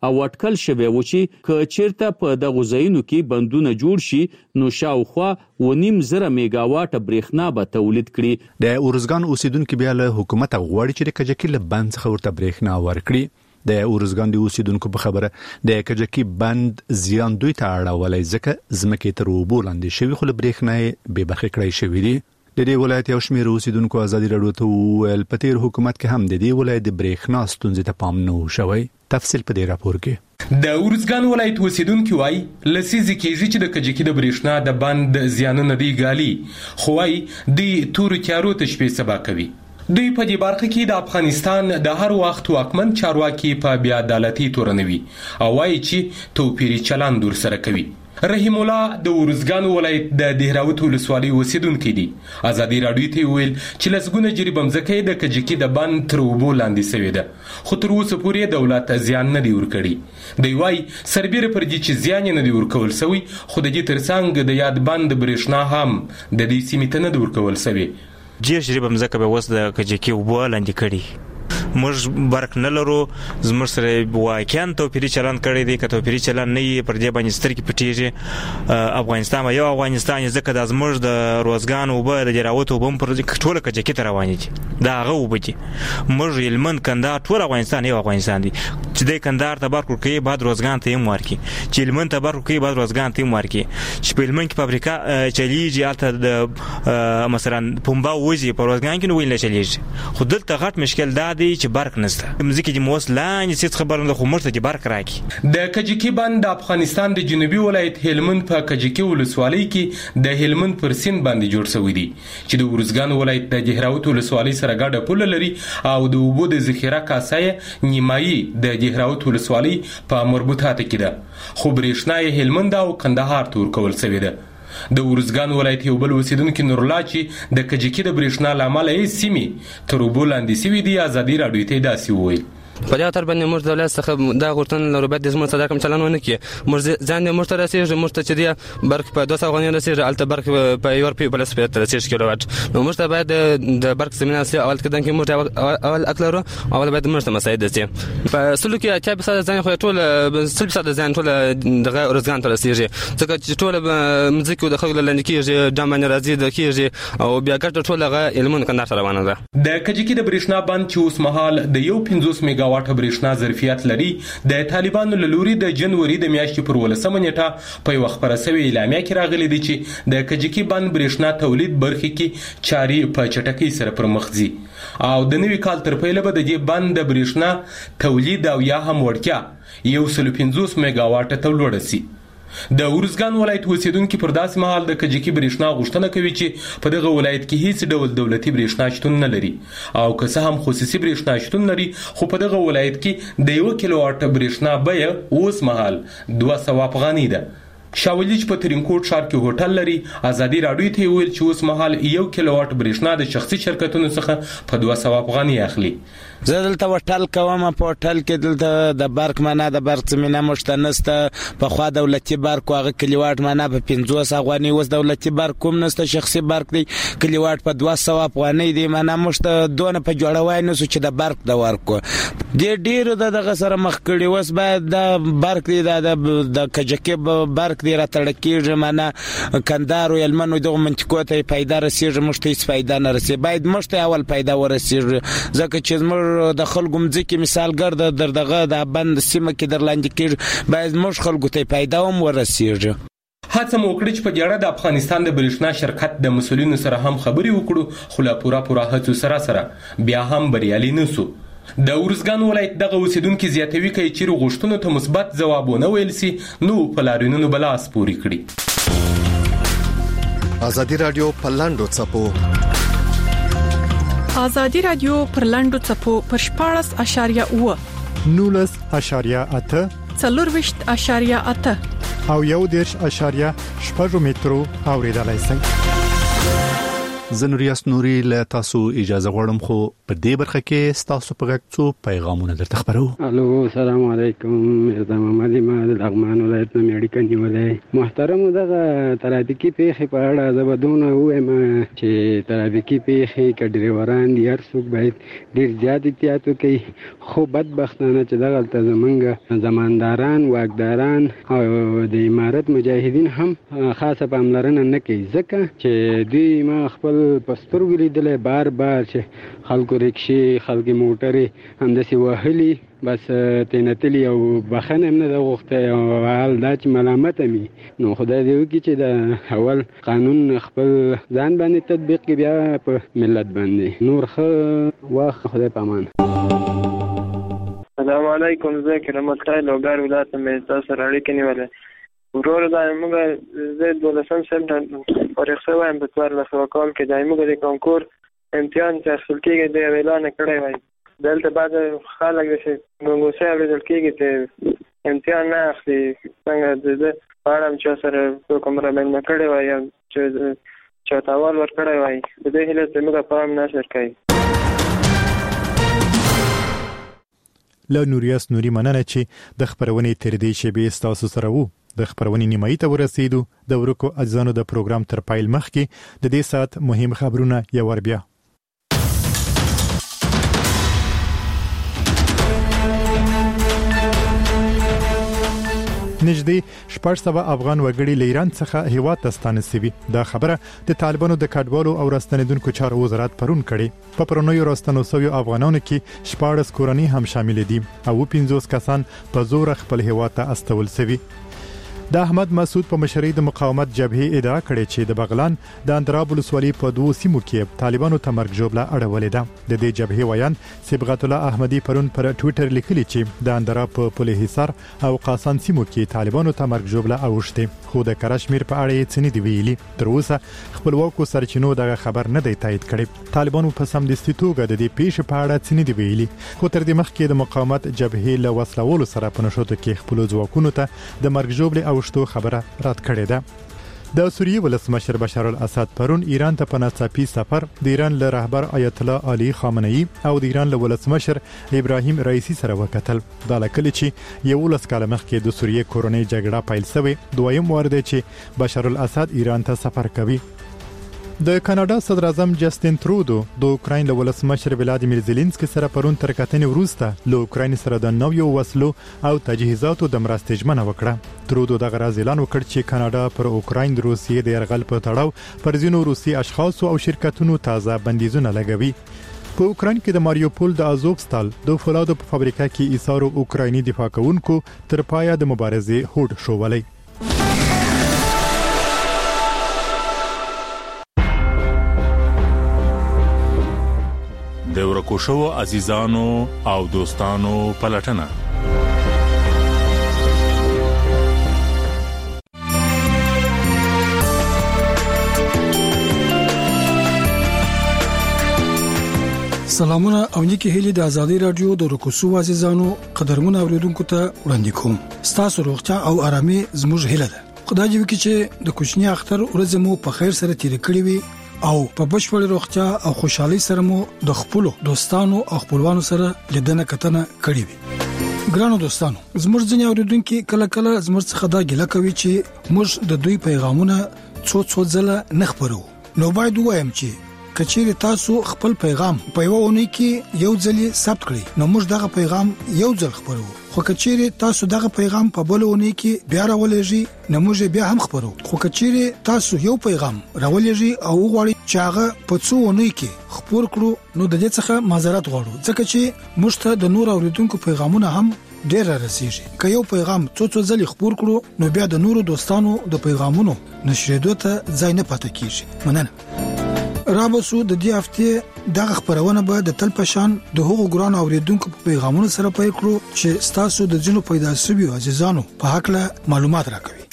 او اټکل شوی و چې که چیرته په دغه ځایونو کې بندونه جوړ شي نو شاوخوا 1.5 میگاواټ برېښنا به تولید کړي. د اورزګان اوسیدونکو بیا له حکومت غواړي چې د کجکي له بند څخه ورته برېښنا ورکړي. د اورزګان د اوسیدونکو په خبره د کجکي بند زیان دوی ته اړولای ځکه ځمکې تر اوبو لاندې شوی خو له برېښنا به برخه کړی شوی دی. د دې ولایت یو شمېر اوسیدونکو ازادي راډیو ته وویل په تیر حکومت کې هم د دې ولایت د برېښنا ستونزې ته پام نه شوی. تفصیل په دې راپور کې. د اورزګان ولایت اوسیدونکو وايي لسیزي کېږي چې د کجکي د برېښنا د بند زیانونه دی ګالي خو وايي د تورو تیارو ته شپې سبا کوي. دوی په دې برخه کې د افغانستان د هر وخت واکمن چارواکي په بیا عدالتي تورنوي او وايي چې توپیري چلند ورسره کوي. رحیم الله د اورزګان ولایت د دهراوت ولسوالۍ اوسیدونکی دی. ازادي راډیو ته ویل چې لسګونه جریب مځکه د کجکي د بند تر اوبو لاندې شوې ده خو تر اوسه پورې دولت زیان نه دی ورکړي. دی وايي سربېره پر دې چې زیان نه دی ورکول شوی خو د دې ترڅنګ د یاد بند برېښنا هم د دې سیمې ته نه دی ورکول شوی. ډېر جریب مځکه به اوس د کجکي اوبو لاندې کړي. موږ برق نه لرو زموږ سره واقعا توپیري چلند کړی دی. که توپیري چلند نه یې پر دې باندې سترګې پټېږي. افغانستان یو افغانستان ځکه د زموږ د روزګان اوبه د دهراوت اوبه پر ټوله کجکي ته روانې دي. دا هغه اوبه دي. موږ هلمند کندهار ټول افغانستان یو افغانستان دی. چې د کندهار ته برق ورکوي بعد روزګان ته یې ورکوي چې هلمند ته برق ورکوي بعد روزګان ته یې ورکوي چې په هلمند کې فابریکه چلیږي هلته د مثلا پنبه وځي په روزګان کې نو ولې نه چلیږي. خو دلته غټ مشکل دا دی چې برق نشته. مځکه د موس لاندې څه خبره نه خو موږ ته برق راکړي. د کجکي بند د افغانستان د جنوبي ولایت هلمند په کجکي ولسوالۍ کې د هلمند پر سیند باندې جوړ شوی دی چې د اورزګان ولایت د دهراوت ولسوالۍ سره ګډه پوله لري او د اوبو د ذخیره کاسه نیمایي د دهراوت ولسوالۍ په مربوطات کې ده خو برېښنا یې هلمند او کندهار ته ورکول شوی ده. د اورزګان ولایت یو بل اوسیدونکو نورلا چې د کجکي د برېښنا لامل یې سیمې تر اوبو لاندې شوي دي ازادي راډیو ته داسې وویل. په دې تر باندې موږ دولت څخه دا غوښتنه لرو باید د زموږ صدر کوم چلن ونه کړي. موږ ځان موږ ته رسېږي موږ ته چې دی برق په 200 غونې رسېږي الته برق په یو په بل سپیت رسېږي کیلووات. نو موږ ته باید د برق زمينه اصلي اول کدان کې موږ اول اکلرو اول باید موږ ته مساعده شي. په سلوک کې چې په ځان خو ټول سلب ځان ټول دغه ورزګان ته رسېږي ځکه چې ټول مځکه د خلکو لاندې کېږي جامه ناراضي د کېږي او بیا ګټه ټول هغه علمون کندهار روانه ده. د کجکي د برېښنا بند چې اوس مهال د 50 میگاواټ برېښنا ظرفیت لري د طالبانو له لوري د جنوري د میاشتې پر 18 نیټه په یو خبره سوي اعلامیه کې راغلي دي چې د کجکي بند برېښنا تولید برخه کې چاري په چټکۍ سره پر مخ ځي او د نوي کال تر پیله به د دې بند د برېښنا تولید او یا هم وړتیا 150 میگاواټ ته لوړ شي. د اورزګان ولایت اوسیدونکو پر داسې مهال د کجکي برېښنا غوښتنه کوي چې په دغه ولایت کې هیڅ ډول دولتي برېښنا شتون نه لري او که څه هم خصوصي برېښنا شتون لري خو په دغه ولایت کې د 1 کیلوواټ برېښنا بیه اوس مهال 200 افغانۍ ده. شاولیج په ترینکوټ ښار کې هوټل لري. ازادي راډیو ته ویل چې اوس مهال 1 کیلوواټ برېښنا د شخصي شرکتونو څخه په 200 افغانۍ اخلي. زه دلته هوټل کوم په هوټل کې دلته د برق معنا د برق زمينه مشته نسته په خوا دولتي برق واغه کلیوات معنا په 500 افغانۍ وس دولتي برق کوم نسته شخصي برق دی کلیوات په 200 افغانۍ دی معنا مشته دونه په جوړوای نو چې د برق د ورکو ډیر دغه سره مخ کړي وس باید د برق دی د کجکي برق دی را تړکیږي معنا کندهار او هلمند دغه منطقو ته پیدا رسیږي مشته هیڅ پیدا نه رسي باید مشته اول پیدا ورسیږي ځکه چې د خلکو مځکه مثال ګرځي دغه د بند سیمه کې درلاندې کېږي باید موږ خلکو ته پیدا هم ورسیږي. هڅه مو کړې چې په جړه د افغانستان د برېښنا شرکت د مسولینو سره هم خبرې وکړو خو لا پوره هڅو سره بیا هم بریالي نه سو. د اورزګان ولایت دغه اوسیدونکو زیاتوي کوي چې غوښتنو ته مثبت ځوابونه ویل سي نو په لاریونونو بلاس پوری کړي. ازادي راډیو په لاندو چپو ازادي راډیو پر لاندو چپو پر 14.9 19.8 40.8 او 1.8 مترو اوریدلای شئ. زنوریاس نوري له تاسو اجازه غواړم خو په دې برخه کې تاسو په غږ څو پیغامونه درته خبرو. الو السلام علیکم مرزا محمد ما د لغمان ولایت نه اړیکه نیولې. محترم دغه ترافیکي پیښې په اړه زبدونه وایم چې ترافیکي پیښې ک ډریوران دي هر څوک باید ډیر زیات احتیاط وکړي، خو بدبختانه چې دغه زمونږ زمانداران واکداران او د امارت مجاهدین هم خاصه پاملرنه نه کوي، ځکه چې دوی ما خپل پسترګو لیدلې بار بار چې خلکو رکشې خلکو موټرې همداسې وهلي، بس تینتلی او بخنه هم نه د غوښته او حال دا چې ملامت می نو خدای دې وکړي چې د اول قانون خپل ځان باندې تطبیق کړي بیا په ملت باندې نور خو واخ خدای پامان. السلام علیکم زه کرامت خیل لوګر ولایت مې تاسو سره اړیکه نیولې. ورور دا موږ زه 12 سم فارغ شوم په 1400 کال کې د موږ د کانکور امتحان چې اخیستل کېږي د اعلان کړی وای دلته بعد خلک چې موږ سره اورېدل کېږي چې امتحان نه اخلي څنګه د پاړم چې سره کوم رامن کړی وای چې چاتاوال ور کړی وای د دې هله چې موږ پام نه شر کوي. له نوریاس نوري مننه چې د خبرونې تر دې شی تاسو سره وو. د خبرونې نیمایي ته ورسېدو. د ورکو اجزانو د پروګرام تر پایل مخکې د دې سات مهم خبرونه یو ور بیا. نږدې 400 افغان وګړي له ایران څخه هیواد ته ستانه شوي. دا خبره د طالبانو د کډوالو او راستنیدونکو چارو وزارت پرون کړي. په پرونیو راستنو شویو افغانانو کې 14 کورنۍ هم شامل دي او 15 کسان په زور خپل هیواد ته استول شوي. د احمد مسعود په مشرۍ د مقاومت جبهې ادعا کړې چې د بغلان د اندراب ولسوالۍ په 2 سیمو کې طالبانو ته مرګ ژوبله اړولې ده. د دې جبهې ویان صبغت الله احمدي پرون پر ټوئیټر لیکلي چې د اندراب په پله حصار او قاسان سیمو کې طالبانو ته مرګ ژوبله اوښته، خو د کشمیر په اړه یې څه نه دی ویلي. تر اوسه خپلواکو سرچینو دغه خبر نه دی تایید کړی. طالبانو په سمدستي توګه د دې پیښې په اړه څه نه دی ویلي، خو تر دې مخکې د مقاومت جبهې له وسلوالو سره په نشوتو کې خپل ځواکونو ته د مرګ ژوبله اوښتو خبره رد کړې ده. د سوریه ولسمشر بشار الاسد پرون ایران ته په ناڅاپي سفر د ایران له رهبر آیت الله علي خامنه‌ای او د ایران له ولسمشر ابراهیم رئیسی سره وکتل. دا لکه چې یو لس کال مخکې د سوریه کورونی جګړه پیل شوه دویم وار دی چې بشار الاسد ایران ته سفر کوي. د کاناډا صدر اعظم جسټین ترودو د اوکراین له ولسمشر ولادیمیر زيلنسکي سره پرون تر کتنې وروسته له اوکراین سره د نویو وسلو او تجهیزاتو د مرستې ژمنه وکړه. ترودو د غراز اعلان وکړ چې کاناډا پر اوکراین د روسیې د يرغل په تړاو پر ځینو روسي اشخاص او شرکتونو تازه بندیزونه لګوي. په اوکراین کې د ماریوپول د ازوفستال د فولادو په فابریکه کې ایثارو اوکرایني دفاع کوونکو تر پایه د مبارزې هوډ شوولې. د ورکو شو عزیزانو او دوستانو پلټنه. سلامونه او نیکی هیلي د ازادي رادیو د ورکو شو عزیزانو قدرمن اوریدونکو ته وړاندې کوم. ستاسو روغتیا او آرامي زموږ هیله ده. خدای دې وکړي چې د کوچنی اختر ورځ مو په خیر سره تیر کړی وي او په بشپړ روغتیا او خوشحالي سره مو د خپل دوستانو او خپلوانو سره لیدنه کتنه کړې وي. ګرانو دوستانو، زموږ ځینې اوریدونکو کله کله زموږ څخه دا ګیله کوي چې موږ د دوی پیغامونه څو ځله نه خبرو. نو باید وایم چې کچېره تاسو خپل پیغام په یو ونی کې یو ځل ثبت کړئ نو موږ دغه پیغام یو ځل خبرو. خو کچېره تاسو دغه پیغام په بل ونی کې بیا راولېږئ نو موږ بیا هم خبرو. خو کچېره تاسو یو پیغام راولېږئ او غواړئ چې هغه په څو ونی کې خبر کړو نو د دې څخه معذرت غواړو، ځکه چې موږ ته د نور اوریدونکو پیغامونه هم ډیر رسیږي. که یو پیغام څو ځل خبر کړو نو بیا د نورو دوستانو د پیغامونو نشریدو ته ځای نه پاتې کیږي. مننه. رابسو د دې هفته دغه خبرونه به د تل پشان د هغو ګران اوریدونکو په پیغامونو سره پیل کړو چې تاسو د جنو پیدا شوی عزیزانو په حق له معلومات راکوي.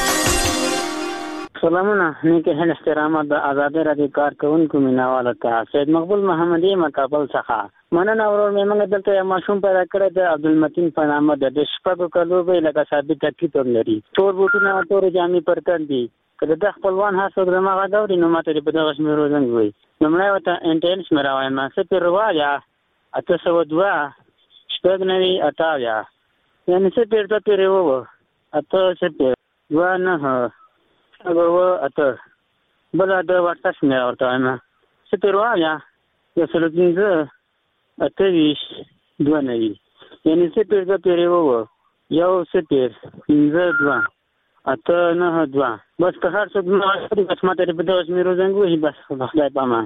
سلامونه، نیکه هل احترامات د آزادی رادیو کارکونکو میناواله ته سید مقبول محمدی مکابل څخه مننه. ورور مې موږ دلته یو ماشوم پیدا کړی د عبدالمتین په نامه د شپږو کلو به لکه ثابت تکلیف لري. تور بوټونه تور جامې پر تن دي، کله د خپلوان هر څوک د ماغه دوري نو ماته په دغه شمیرو زنګ وي نو ته انټل شمیره وایم صفر وایا 802 شپږ نوي 88 یعنی صفر ته پیرو اته صفر 29 اته بل د ورته شمیره ورته وایم صفر وایا 115 28 2 نوي یعنی صفر ته پیرو یو صفر 2 اته نه 2 بس که هر څوک ما بس ماته په دغه شمیرو زنګ وي بس خدای پامان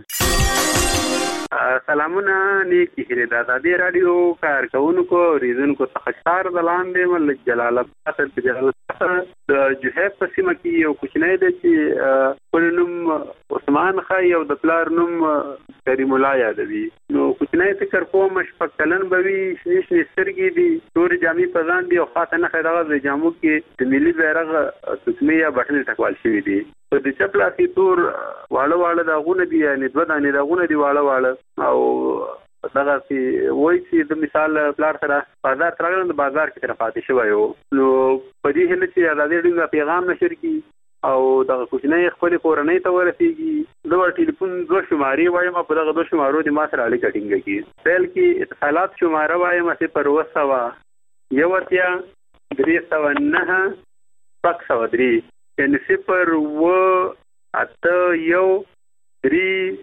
سلامونه نیکی هیله د ازادي رادیو کارکونکو ریزونکو څخه کار د لاندې ملک جلال آباد په جلال آباد د جوهب په سیمه کې یو کوچنی دی چې خپل نوم عثمان خای او د پلار نوم کریم الله یادوي نو کوچنی فکر کوم شپږ کلن به وي شنې شنې سترګې دي تورې جامې په ځان دي او خاصه نښه دغه د جامو کې د ملي بیرغ تسمې یا بټنې ټکوال شوي دي په دې چپ لاسي تور واړه داغونه دي یعنې 2 دانې داغونه دي واړه او دغه چې وایي چې د مثال پلار سره بازار ترغلم د بازار کې طرف پاتې شوی نو په دې هله چې ازادي رادیو پیغام نشر کی او دغه کوچنی خپل کورنۍ ته ورسیږي د ټلیفون 2 شمارې وایم په دغه 2 شمارو د ما سره اړیکه ټینګه کی فعل کې اتصالات شماره وایم چې پر وسوا یو اتیا 309 603 یعنی 0 و 8 یو 3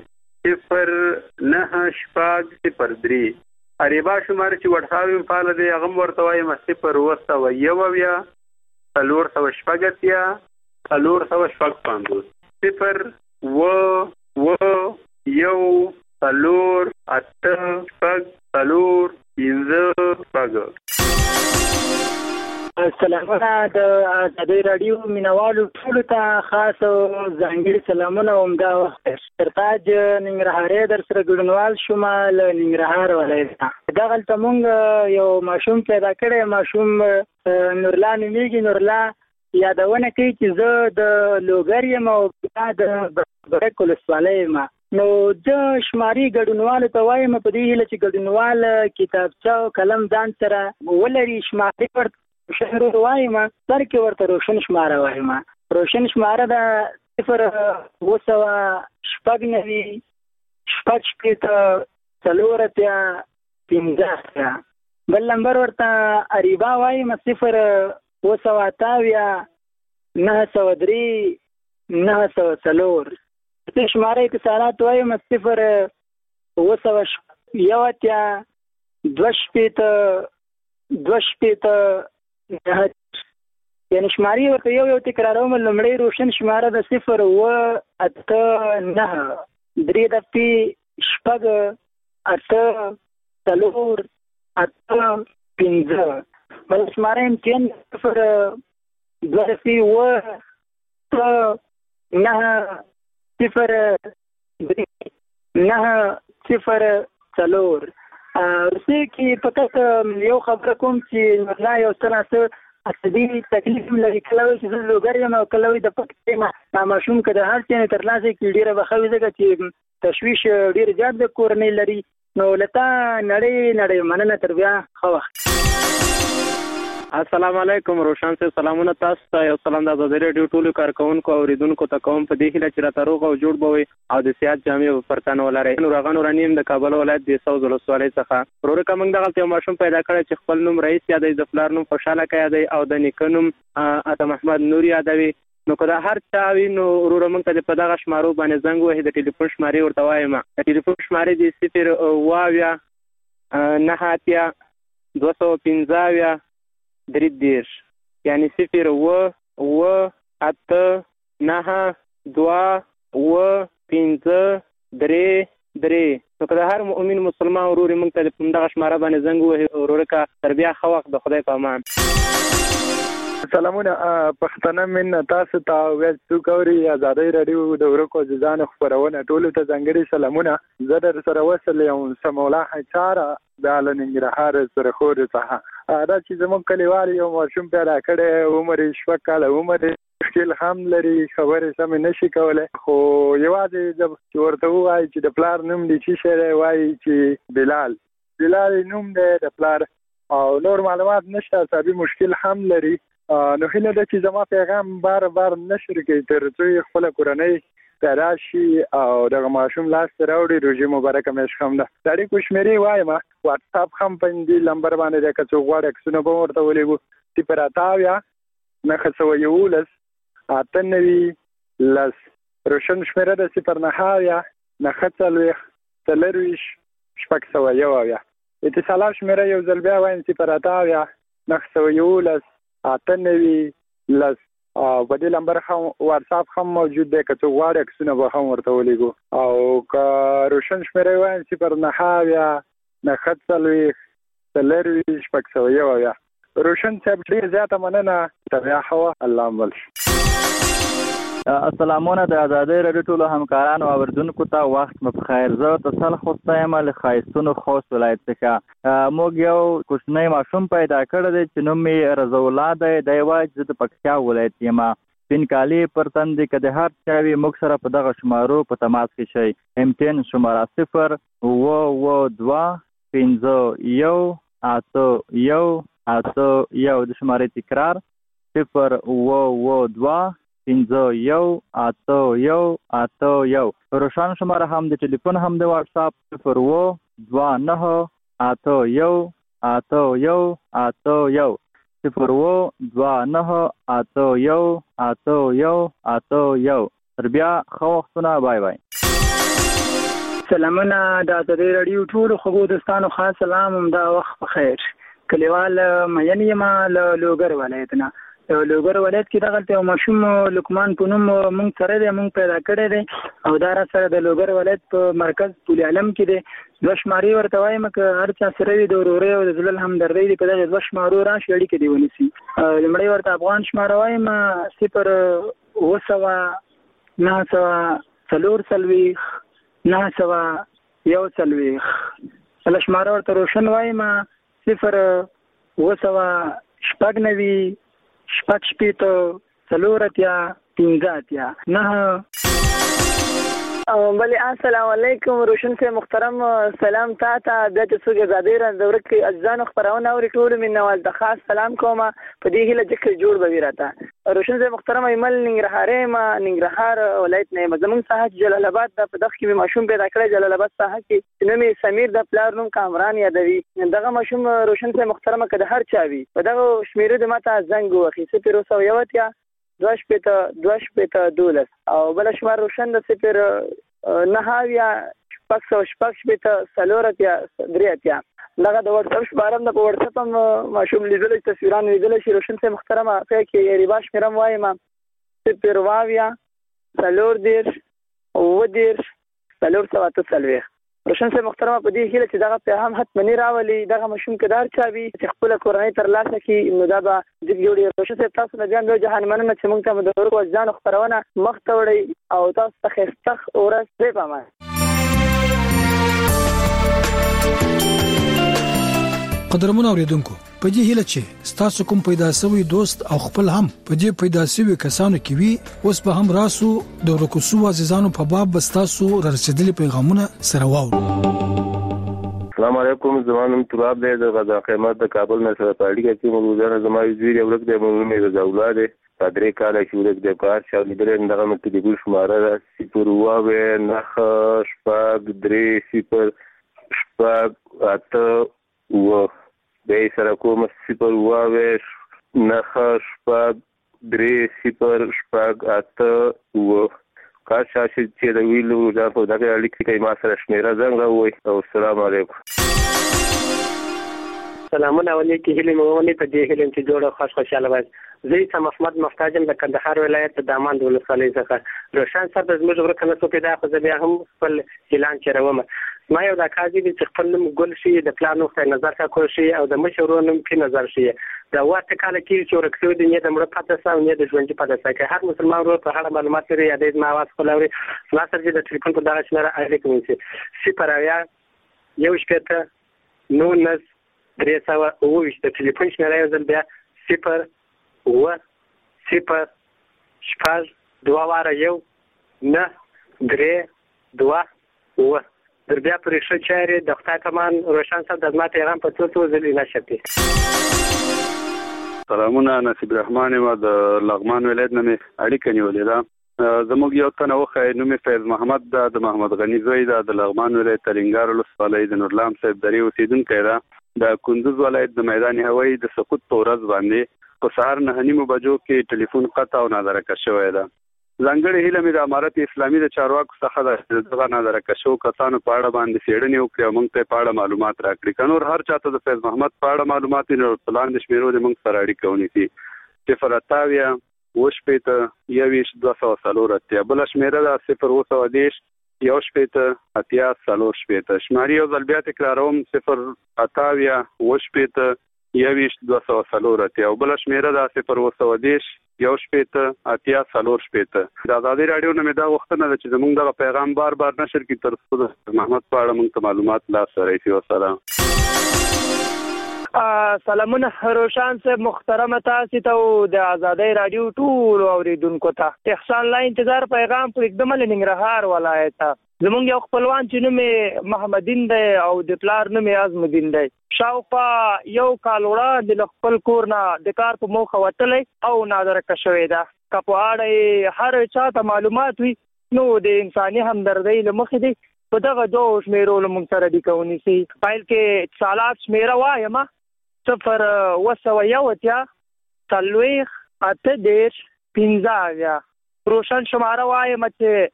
0 9 شپږ 03 اریبا شماره چې وټساپ فعال دی هغه ورته وایم 0 وسوا یو بیا 4 شپږ الور سوا شپږ 0 و یو الور 8 شپږ الور 15 سلامونه د ازادي رادیو مینوالو ټول ته خاص ځانګړي سلامونه اومدا وخت سرتاج ننګرهاري در سره ګډونوال شمال ننګرهار ولایت دغلته مونږ یو ماشوم پیدا کړی ماشوم نورلا نومیږي نورلا یادونه کوي چې زه د لوګر یم او د برک ولسوالۍ یم نو د شماري ګډونوالو ته وایم په دې هیله چې ګډونوال کتابچه او قلم ځان سره ولري شماري ورته شهر وایم سر کې ورته روشن شماره وایم روشن شماره د 0 وسوا شپږ نوي شپږ شپېته څلور اتیا 15 بل نمبر ورته اریبا وایم 0 وسوا تاویا 903 904 د شماره اتصالات وایم 0 وسوا یو اتیا 2 شپېته یعنی شماري ورته یو تکراروم لمړی روشن شماره د 0 و 8 9 3 د شپږ 8 څلور 8 15 بل شماره امتحان 0 2 و 9 0 9 0 څلور ورسې کې پکې یو خبره کوم چې لا یو څه عصبي تکلیف لري کله چې زه لوګر یم او کله د پکې ما ماشوم کده هر څه تر لاسه کې ډیره بخوي ځکه چې تشویش ډیر زیات د کورنۍ لري نو لتا نړۍ مننه تر بیا خو السلام علیکم روشن سے سلامونه تاسو ته یو سلام د ازادي رادیو ټولو کارکونکو او اوریدونکو ته کوم په دې هیله چې راته روغ او جوړ بوي او د سیاست جامع پرتان ولري نو راغنو رنیم د کابل ولایت د ساوث ولسوالۍ څخه ورور کوم دغه یو ماشوم پیدا کړی چې خپل نوم رئیس یادوي د فلار نوم خوشاله کوي او د نیکونوم اته محمد نور یادوي نو کله هر چا وی نو ورور موږ ته په دغه شمارو باندې زنګ وهي د ټلیفون شمارې ورته وایم د ټلیفون شمارې د 0 واویا 9 215 3 یعنی 0 و 8 9 2 و 15 3 نو کله هر مؤمن مسلمان ورور موږ ته په دغه شماره باندې زنګ وهي ورور کا تربیه خو وخت د خدای په امان سلامونه پښتنه من تاسو ته وڅ کوي ازادي رادیو د ورکو ځان خبرونه ټول ته ځنګړي سلامونه زه در سره وصل یم سمولا حچاره د ننګرهار سره خور څخه دا چې زموږ کلیوال یو ماشوم پیدا کړی عمر شپږ کاله عمر مشکل هم لري خبرې سم نشي کولای خو یوازې د ورته وایي چې د پلار نوم دی چې شری وایي چې بلال نوم دی د پلار او نور معلومات نشته صاحب مشکل هم لري نو هله د چې زما پیغام بار نشر کوي تر څو خپل کورنۍ پیدا شي او دغه ماشوم لاس راوړي روزي مبارکه مې شخم ده دړي کوشمیري وایم واتس اپ هم په دې نمبر باندې د کڅو غواړي کسونه به ورته ولېګو چې پراتاویا نه خڅو یولس اتنوي لس روشن شمیره د 09 نه خڅلوي تلرويش شپږ سو یویا اتصالات شمیره یو ځل بیا وایم چې پراتاویا نه خڅو یولس اتنوي لس او په دې نمبر هم واتس اپ هم موجود دی که څو غواړي عکسونه به هم ورته ولېږو او که روشن شمیره وایم 09 نه خڅلوي تلروي شپږ سو یویا روشن صاحب ډیر زیاته مننه تبع هوا الله مل السلامونه د آزادۍ رادیو ټولو همکارانو او اوریدونکو ته وخت مو په خیر. زه اتصال خوستایم له ښایستونو خوست ولایت څخه. موږ یو کوچنی ماشوم پیدا کړی دی چې نوم یې رضا الله دی. دی وایي چې زه د پکتیا ولایت یم. سپین کالي پر تن دی که د هر چا وي موږ سره په دغه شمارو په تماس کې شئ. MTN شماره 022-518-1 د شمارې تکرار 022-518-1. روشن شماره هم د ټلیفون هم د واتس اپ 029-81-81-81 029-81-81-81. تر بیا خو وختونه بای بای. سلامونه د آزادۍ رادیو ټولو خبرو دوستانو خاص سلام دا وخت بخیر. کلیوال مېن یم له لوګر ولایت نه. لوګر ولایت کې دغه ماشوم لقمان په نوم مونږ سره دی مونږ پیدا کړی دی او دا را سره د لوګر ولایت په مرکز طول علم کې دی. دوه شمارې ورته وایم که هر چا سره وي د ورورۍ او د زړه همدردۍ دی په دغه دوه شمارو راشي اړیکې دې ونیسي. لومړی ورته افغان شماره وایم 0-940-941. بله شماره ورته روشن وایم 0-9 بله السلام علیکم روشن سے محترم سلام تا بیا چې څوک آزادۍ دوره کې اجزانو خبرونه اوري ټولو مینوال د خاص سلام کوم په دې هیله چې جوړ به راته. روشن سے محترم ایمل ننګرهار ولایت نه زمونږ ساحه جلال آباد د په دغه کې ماشوم پیدا کړی. جلال آباد ساحه کې نوم سمیر د پلار نوم کامران یادوي. دغه ماشوم روشن سے محترم کده هر چا وي په دغه شمیره د ماته زنګ وخی 0 2 او بل شمار روشن د 0-9-5-6-3 دغه د واتس اپ شماره د واتس اپ ماشوم لیدل تصویرونه لیدل شي. روشن سے محترمه کې ریباش میرم وایم 0-2-4-3 روشن سے محترمه په دې هیله چې دغه پیغام حتمنی راولي دغه ماشوم کدار چا وي چې خپل کورنۍ تر لاسه کې نو دا به جوړي. روشن سے تاسو نه ځان د جهان مننه چې موږ ته د ورکو ځان خبرونه مخ ته وړي او تاسو ته خستخ اورس دی پامه. قدرمن اوریدونکو په دې هیله چې تاسو کوم پیدا شوی دوست او خپل هم په دې پیدا شوی کسانو کې وي اوس به هم راسو د ورکوسو عزیزانو په باب بستاسو رسیدلي پیغامونه سره واورو. السلام علیکم زمانم تراب دې د غزا قیمت د کابل نه سره پاړیږي چې موږ زما زوی یو ورک د موږ رضا الله دې پدری کال شورک د کار شاو لیدل دغه مت د ګل شماره 0-9-3-8 به سره کوم 0-9-3-8 کار شاشه چې د ویلو دا په دغه اړیکې کې ما سره شمیره زنګ وای. او السلام علیکم. سلامونه علیکم هلي مونږ په دې هلم چې جوړه خوشاله وای. زه سم محمد محتاجم د کندهار ولایت د دامان ولسوالۍ څخه. روشن صاحب زموږ ورکنه څو پیدا خو بیا هم خپل اعلان چروم. ما یو د کاږي چې خپل ګل شي د پلان نقطه نظر کا کول شي او د مشورونو په نظر شي دا واته کال کې چې ورکړو د نه د مړ پاتې ساو نه د ژوند پاتې ساکه هر مسلمان ورو په هغه معلومات لري یا د ما واس خلوري ما سره د ټلیفون په دغه شماره اړیکه ونیسي 0-9-3-3 د ټلیفون شماره یو ځل بیا 0-0-2-1-9-3-2 در بیا پرېښه چارې د خدای پامان روشن صاحب د ما پیغام په څو ځلې نشته. سلامونه. نصیب رحمان ما د لغمان ولایت نه اړیکه نیولې ده. زموږ یو تنه وخه نوم فیض محمد د محمد غنی زوی د لغمان ولایت ترنګار ولسوالۍ د نورلام صاحب درې اوسیدونکی ده. د کندوز ولایت د میدان هوایی د سقوط تورز باندې په سهار 9:30 بجو کې ټلیفون قطع او نادرکه شوی ده. ځانګړي هیله مې د امارت اسلامي د چارواکو څخه دغه نادرکه شو کسانو په اړه باندې څېړنې وکړي او موږ ته په اړه معلومات راکړي. که نور هر چاته د فیض محمد په اړه معلومات نو پلان د شمیرو د موږ سره اړیکه ونیسي. 0 وشپېته 204 بل شمیره ده 0 یوشپېته 80 شماري یو ځل بیا تکراروم 0 وشپېته 204 او بل شمیره ده 0 یوشپېته 80 د ازادي رادیو نه مې دا وختونه ده چې زموږ دغه پیغام بار بار نشر کی تر څو د محمد په اړه موږ ته معلومات لا سره شي. والسلام. سلامونه روشان صاحب محترم تاسو ته د ازادي رادیو ټول اوریدونکو ته احسان لا انتظار پیغام په एकदम ننګرهار ولایت زمونږ یو خپلوان چې نوم محمدین دی او د پلار نوم اعظمدین دی. شاوخوا یو کال وړاندې د خپل کور نه د کار په موخه وتلی او نادرکه شوې ده. که په اړه هر چا ته معلومات وي نو د انساني همدردۍ له مخې دی په دغه دوه شمیرو له موږ سره اړیکه ونیسي. پیل کې اتصالات شمیره وایم 0 روشن شماره وایم چې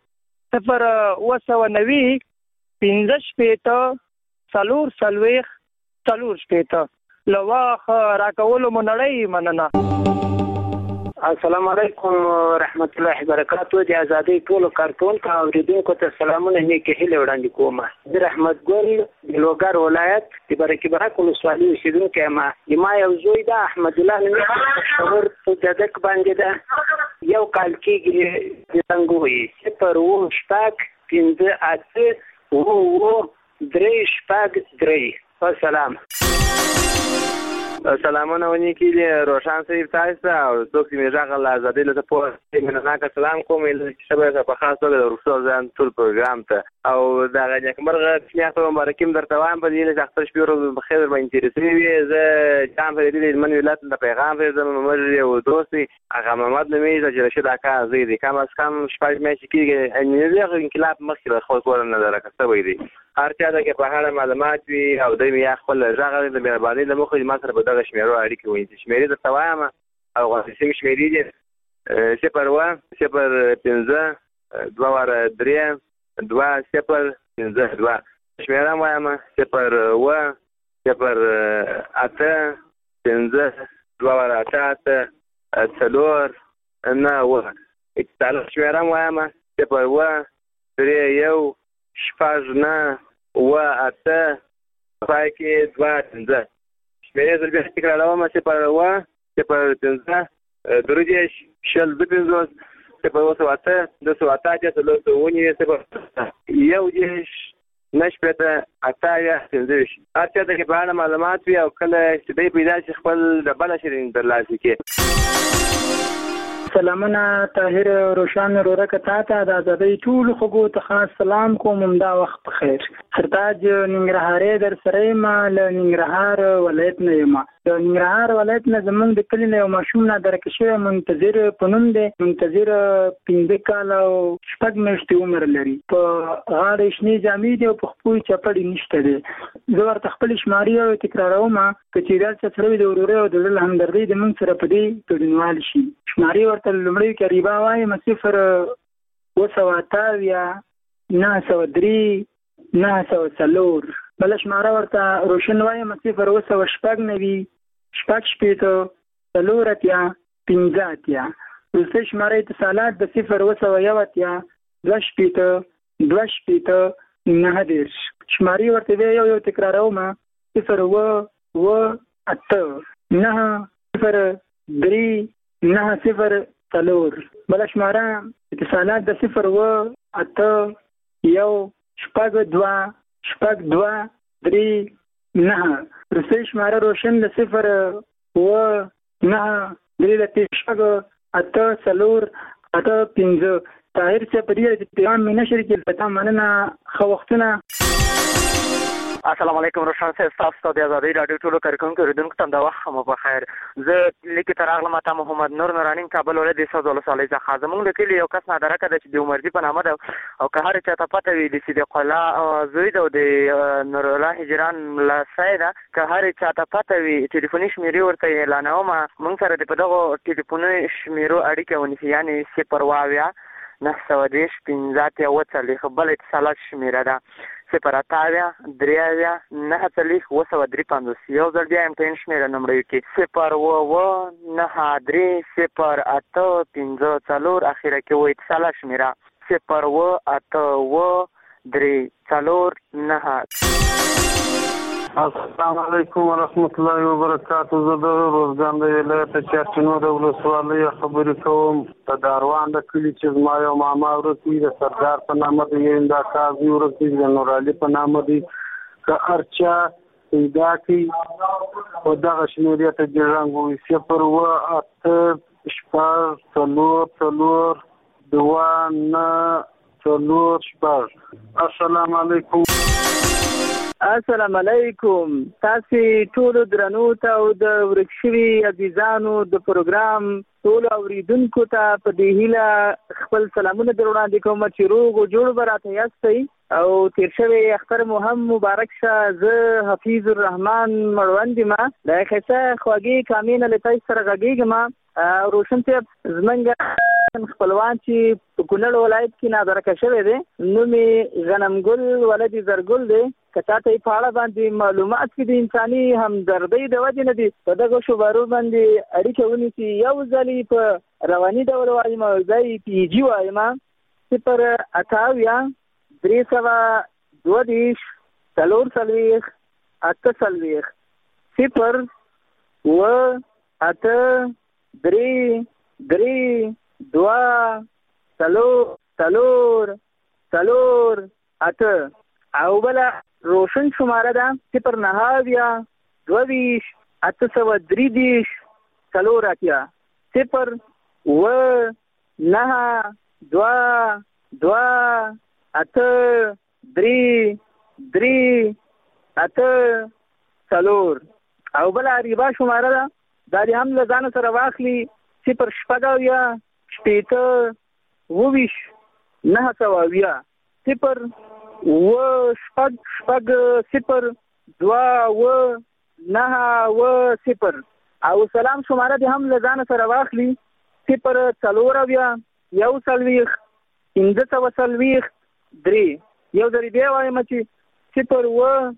0 15 لواخ راکولو منړی مننه. السلام علیکم ورحمت الله وبرکاتہ. د ازادي ټول کارکونکو او اوریدونکو ته سلامونه نیکه هیله وړاندې کوم. د رحمت ګل د لوګر ولایت د برکې برک ولسوالۍ اوسیدونکی ما یو زوی ده احمد الله نومې مشهور په دک باندې ده. یو کال کېږي د څنګه وي 0 شپږ 5 3 والسلام. سلامونه ونی کې روشان صاحب تاسو او څوک چې راغل ازادي له په مننه سلام کوم چې شبکه په خاص توګه د رسول ځان ټول پروګرام ته او دا غږ مرغه چې مبارکیم درته وایم په دې چې اختر شپږ ورځې بخیر باندې ترسي زه جام په دې من ولات د پیغام په زموږ مرجع او دوستي هغه محمد نومي چې رشید اکا زیدي کم از کم شپږ میاشتې کېږي انجینر انقلاب مخکې خو کور نه درکسته وي دي هر چا دغه په اړه معلومات وي او د بیا خپل ژغه د مهرباني له مخې ما سره په دغه شمیرو اړیکه ونیسي. شمیرې د توایم او غوښتل شمیرې دي 0 شمیره وایم 0 اتصال شمیره وایم 0 شپږ نه و اته پای کې 2 شمیرې زل بیا تکراروم 0 درجه شل 2 نشپته اتایا سندوش اته د په اړه معلومات وي او کله چې دوی پیدا شي خپل د بل شرین درلاسي کې. سلامونه طاهر روشان رورکه ته د ازادۍ ټول خو ته خاص سلام کوم دا وخت بخیر. سرتاج ننګرهاري در سره ما له ننګرهار ولایت نه یم. د ننګرهار ولایت نه زمونږ د کلی نه یو ماشوم نه درکه شوی منتظر پنوم دی. منتظر 15 کال او 6 میاشتې عمر لري. په غاړه شنې جامې دی او په خپل چپړې نشته دی. زه ورته خپل شماري او تکراروم چې دا څه سره د وروري او د همدردۍ د موږ سره په دې تړونوال شي. شماري ورته لومړی کې ریبا وایم 0 903 بل شماره ورته روشن وایم 0 شپږ 15 وروسته شماره اتصالات د 0 2 شماري ورته یو تکراروم 0 9 بل شماره اتصالات د 0 شپږ 2 3 وروسته شماره روشن د 0 طاهر چې په دې پیغام مې نشر کې پتا مننه خو وختونه. السلام علیکم روشن صاحب، تاسو د آزادۍ راډیو ټولو کارکونکو اوریدونکو ته د وخت مو په خیر. زه لیک ته راغلم ته محمد نور نورانی کابل ولایت د سوزول صالح څخه. زمونږ د کلی یو کس نادره کده چې د عمرزي په نامه ده او که هر چا ته پته وي د صدیق الله زوی ده د نور الله هجران لا سیده که هر چا ته پته وي ټلیفوني شمیرې ورته اعلانوم. موږ سره د په دغو ټلیفوني شمیرو اړیکه ونیسي، یعنې 0 930 15 40 بل اتصالات شمیره ده 0 3 9 9 یو ځل بیا امتحان شمیره نمبر کې 0 9 3 0 8 15 4 اخیره کې و اتصالات شمیره 0 8 3 4 9. السلام علیکم ورحمت الله وبرکاته. زه د روزګان د ولایت چارچینو د ولسوالۍ خبرې کوم. د داروان د کلي چې زما یو ماما ورته د سردار په نامه دی، یو د قاضي ورته د نور علي په نامه دی، که ارچا پیدا کی او دغه شمیرې ته جرنګ وي 0 السلام علیکم. السلام علیکم. تاسو ټول درنو ته او د ورکشوي عزیزانو د پروګرام ټول اوریدونکو ته په دې هیله خپل سلامونه در وړاندې کوم چې روغ او جوړ به راته یاستئ او تیر شوی اختر مو هم مبارک شه. زه حفیظ الرحمن مړوند یم د ښایسته خوږې کامینه له تاسو سره غږیږم. روشن صاحب زمونږ خپلوان چې په کونړ ولایت کې نادرکه شوی دی نوم یې غنمګل ولدي زرګل دی. که تا ته یې په اړه باندې معلومات کې د انساني همدردۍ د وجې نه دي په دغه شوبارو باندې اړیکه ونیسي. یو ځل یې په رواني ډول وایم او ځای یې پي جي وایم 0 28 3 4 0 8 3 2 4 8 او بل روشن شماره ده 0 22 830 4 0 9 2 2 8 3 8 4 او بل ریبا شماره ده دا دې هم له ځان سره واخلي 0 شپږ 8 22 9 0 شپږ 0 2 9 0 او سلام شماره دې هم له ځان سره واخلي 0 4 یو څلوېښت 15 3 یو ځل بیا وایم چې 0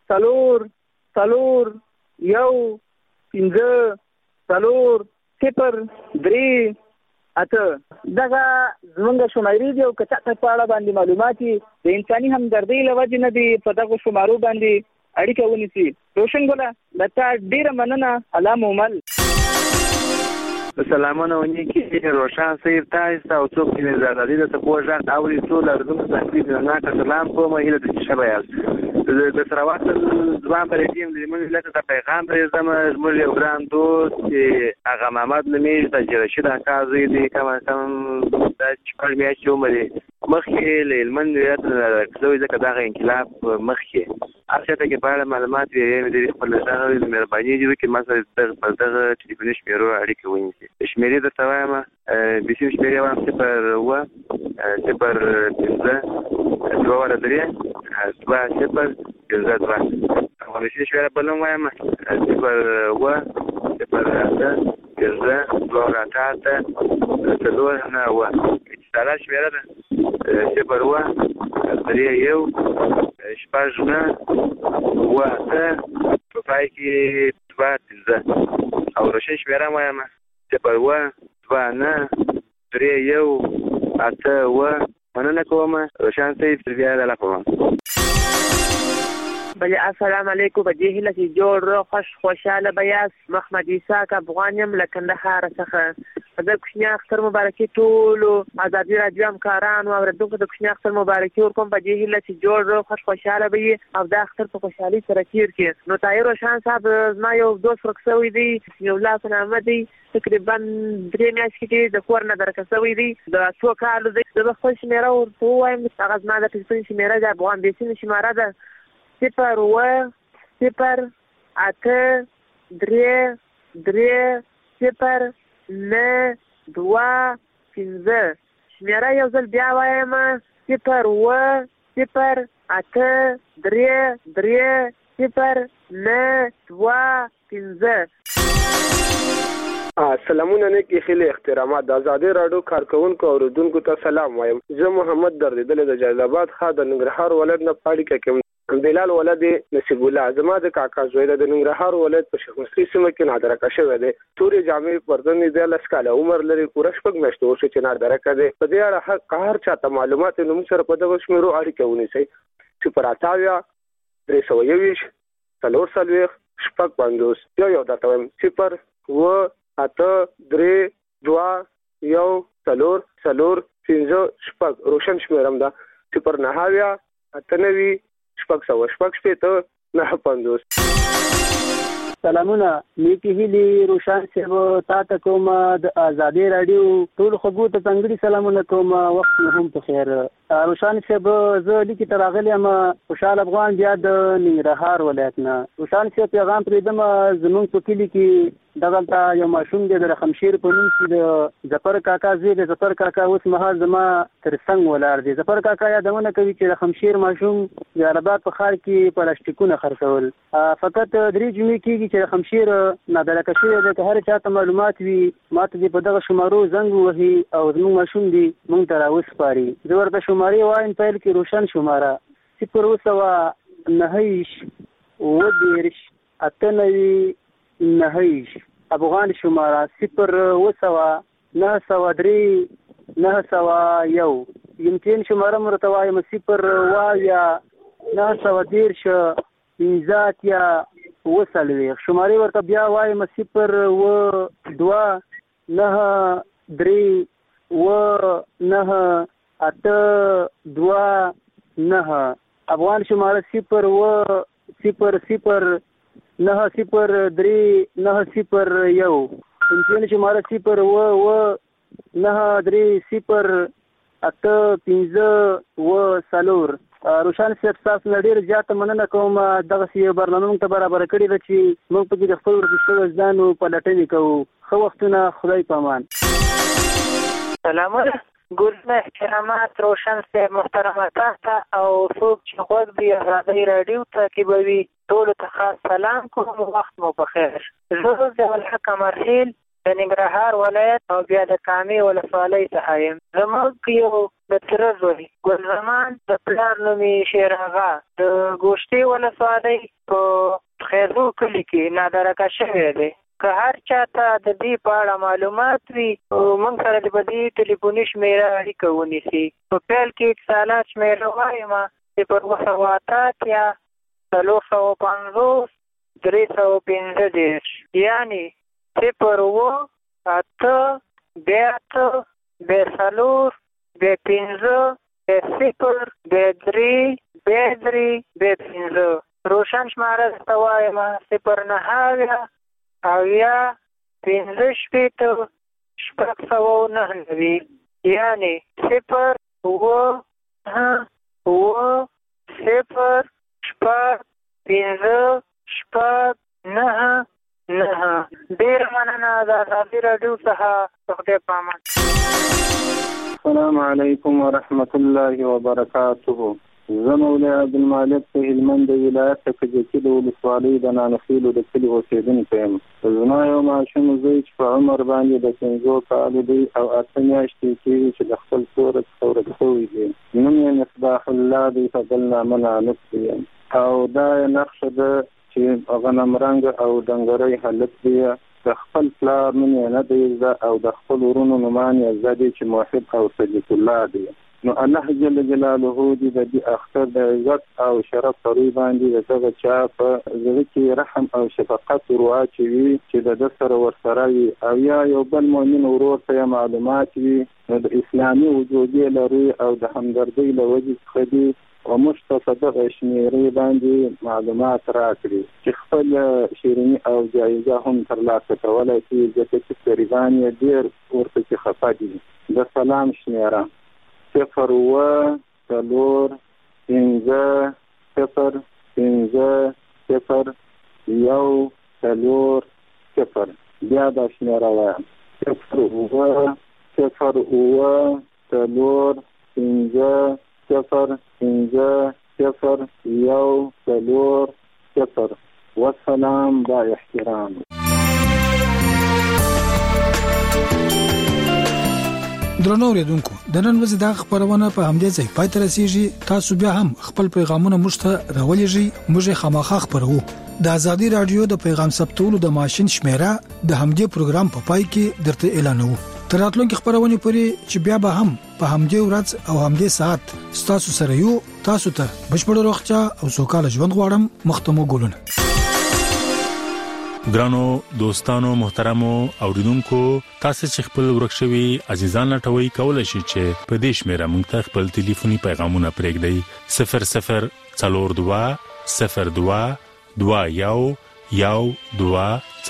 4 یو 15 4 0 3 8 دغه زمونږ شمارې دي او که چاته په اړه باندې معلومات د انساني همدردۍ له وجې نه دي په دغو شمارو باندې اړیکه ونیسي. روشن ګله له تا ډېره مننه. الله مو مل. سلامونه ونیکي روشن صاحب تاسو او څوک چې د آزادۍ د سپور ځان اوري ټول اردو څخه نه سلام کوم. هیله د شبایل د سراوات ځوان پر ټیم د موږ ملت ته پیغام پرېږدم. زموږ یو ګران دوست چې هغه محمد نومیږي د رشید قاضي دی کم د 4 میاشتې عمر مخکې له هلمند ولایت نه راکړی ځکه دغه انقلاب مخکې هر چاته کې په اړه معلومات وي د خپل ځان مهرباني دي وکړي ما سره په دغه ټلیفوني شمیرو اړیکه ونیسي. شمیرې درته وایم بیسیم شمیرې وایم 0 0 5 2 3 2 0 افغانستان شمیره بل هم وایم 0 0 2 9 اتصالات شمیره ده 0 3 1 شپږ 9 په پای کې 2 15 او روشن شمیره وایم 0 2 9 3 1 8 مننه کوم. روشن صاحب تر بیا د لپاره بله السلام علیکم. په دې هیله چې جوړ خوشحاله به یاست. محمد عیسی افغان یم له کندهار څخه. د کوچني اختر مبارکي ټولو آزادي راډیو همکارانو او اورېدونکو د کوچني اختر مبارکي ورکوم. په دې هیله چې جوړ خوشحاله به وي او دا اختر په خوشحالي سره تیر کړي. نو طاهر روشن صاحب زما یو دوست ورک شوی دی یو الله په نامه دی تقریبا 3 میاشتې کې د کور نه درکه شوی دی د 2 کالو دی. زه به خپل شمیره ورته ووایم هغه زما د ټلیفون شمیره د افغان بیسین شمیره ده 0 0 8 3 3 0 9 2 5. شمیره یو ځل بیا وایم 0 0 8 3 3 0 9 2 5. سلامونه نیکی خیلی احترامات. د آزادۍ راډیو کارکونکو او اوریدونکو ته سلام وایم. زه محمد دردیدل د جلال آباد ښار د ننګرهار ولایت نه پاړیکه کې بلال ولد نصیب الله زما د کاکا زوی د ننګرهار ولایت په شیخ مستي سیمه کې نادره شوی دی. تورې جامې پردنې د لسکاله عمر لري پوره شپږ میاشتې ورشي چې نادره کړي. په دې اړه حق هر چاته معلومات نوم سره په دغه شمیرو اړیکه ونیسي چې پر 28 321 440 شپږ 50 یو درته وایم 0 8 3 2 1 4 4 5 شپږ روشن شمیرم ده 0 9 شپږ 950. سلامونه نیکی هیلی روشان صاحب تا ته کوم د آزادۍ رادیو ټول خبرو ته څنګه سلامونه کوم. وخت هم په خیر. روشان صاحب زه لیکي تر غلې ما خوشحال افغان بیا د ننګرهار ولایت نه. روشان صاحب پیغام پرېدم زمونږ په کلی کې دغلته یو ماشوم دی د خمشیر په نوم چې د ظفر کاکا زوی د ظفر کاکا اوس مهال زما تر څنګ ولاړ دی. ظفر کاکا یادونه کوي چې د خمشیر ماشوم جلال آباد په ښار کې پلاستیکونه خرڅول. فقط 3 جمعې کېږي چې د خمشیر نادرکه شوی دی. که هر چا ته معلومات وي ماته دې په دغه شمارو زنګ وهي او زموږ ماشوم دی موږ ته راوسپاري. زه ورته شمارې وایم پیل کې روشن شماره 0 9 9 افغان شماره 0 9 9 يمكن شماره مرتوایم 0 9 10 یا وصلوي شماري ورته بیا وایم 0 2 9 3 9 8 2 9 افغان شماره 0 0 0 9 0 3 9 0 يمكن شماره 0 9 3 0 8 5 4 روشان صاحب تاسو ډیر زیات مننه کوم. دغه سی برنامه موږ ته برابر کړی د چې موږ په دې خپل ورزشي ځانو په لټنې کوو. خو وختونه خدای پامان. سلامونه ګورنه احترامات روشن صاحب محترمه تاسو او څوک چې خوښ دی آزادۍ رادیو تعقیبوي ټول ته خاص سلام کوم. وخت مو په خیر. زه زول حق مرحیل د ننګرهار ولایت او بیا د کامې ولسوالۍ څخه یم. زموږ یو د تره زوی ګل زمان د پلار نوم یې شیر آغا د ګوشتې ولسوالۍ په خیرو کلي کې نادرکه شوی دی. که هر چا ته د دې په اړه معلومات وي موږ سره د دې ټلیفوني شمیره اړیکه ونیسي. په پیل کې اتصالات شمیره وایم 0 450 315 یعنی 0 8 8 4 5 0 3 5 روشن شماره وایم 0 9 اویا 15 شپېته 609 یعنی 0 9 0 6 5 6 9 ډیر مننه د آزادۍ راډیو څخه خدای پامان. السلام علیکم ورحمت الله وبرکاته. زه مولا عبدالمالک په هلمند ولایت کې د ولسوالۍ د نانخیلو د کلي اوسېدونکی یم. زما یو ماشوم زوی چې په عمر باندې د 15 کالو دی او 8 میاشتې کېږي چې د خپل کور څخه ورک شوی دی. نوم یې مصباح الله دی په بل نامه نانوک دی او دا نقشه ده چې غنم رنګ او ډنګرۍ هلک دی. د خپل پلار نوم یې نه دی او د خپل ورونو نومان یې زده دی چې موحد او صدیق الله دی. نو الله جل جلاله دې د دې اختر د عزت او شرف پرې باندې دغه چا په زړه کې رحم او شفقت ورواچوي چې د سره ورسره وي او یا یو بل مؤمن ورور ته معلومات وي نو د اسلامي وجودي لري او د همدردۍ له وجې څخه دي او مشتصد شمیرې باندې معلومات راکړي چې خپل شیریني او جایزه هم ترلاسه کولی شي ځکه چې قریبان یې ډېر ورپسې خفه دي. د سلام شمیره 0 4 5 0 0 1 4 0 بیا د شمیره وایم 0 4 4 0 1 4 0 والسلام با احترام. درنو اوریدونکو د نن ورځې د خبرونه په همدې ځای پای ته رسیږي. تاسو بیا هم خپل پیغامونه موږ ته راولېږئ. موږ خامخا خبرو. د ازادي رادیو د پیغام ثبتولو د ماشين شمیره د همدې پروګرام په پای کې درته اعلانوو. تر راتلونکي خبرونه پورې چې بیا به هم په همدې ورځ او همدې ساعت تاسو سره یو. تاسو ته بشپړ روغتیا او سوکاله ژوند غواړم. مختمو ګلونه. ګرانو دوستانو محترمو اوریدونکو تاسو چې خپل ورکشوي عزیزان لټوي کولای شئ چې په دې شمیره موږ ته خپل ټلیفوني پیغامونه پرېږدئ 0042 02 21 12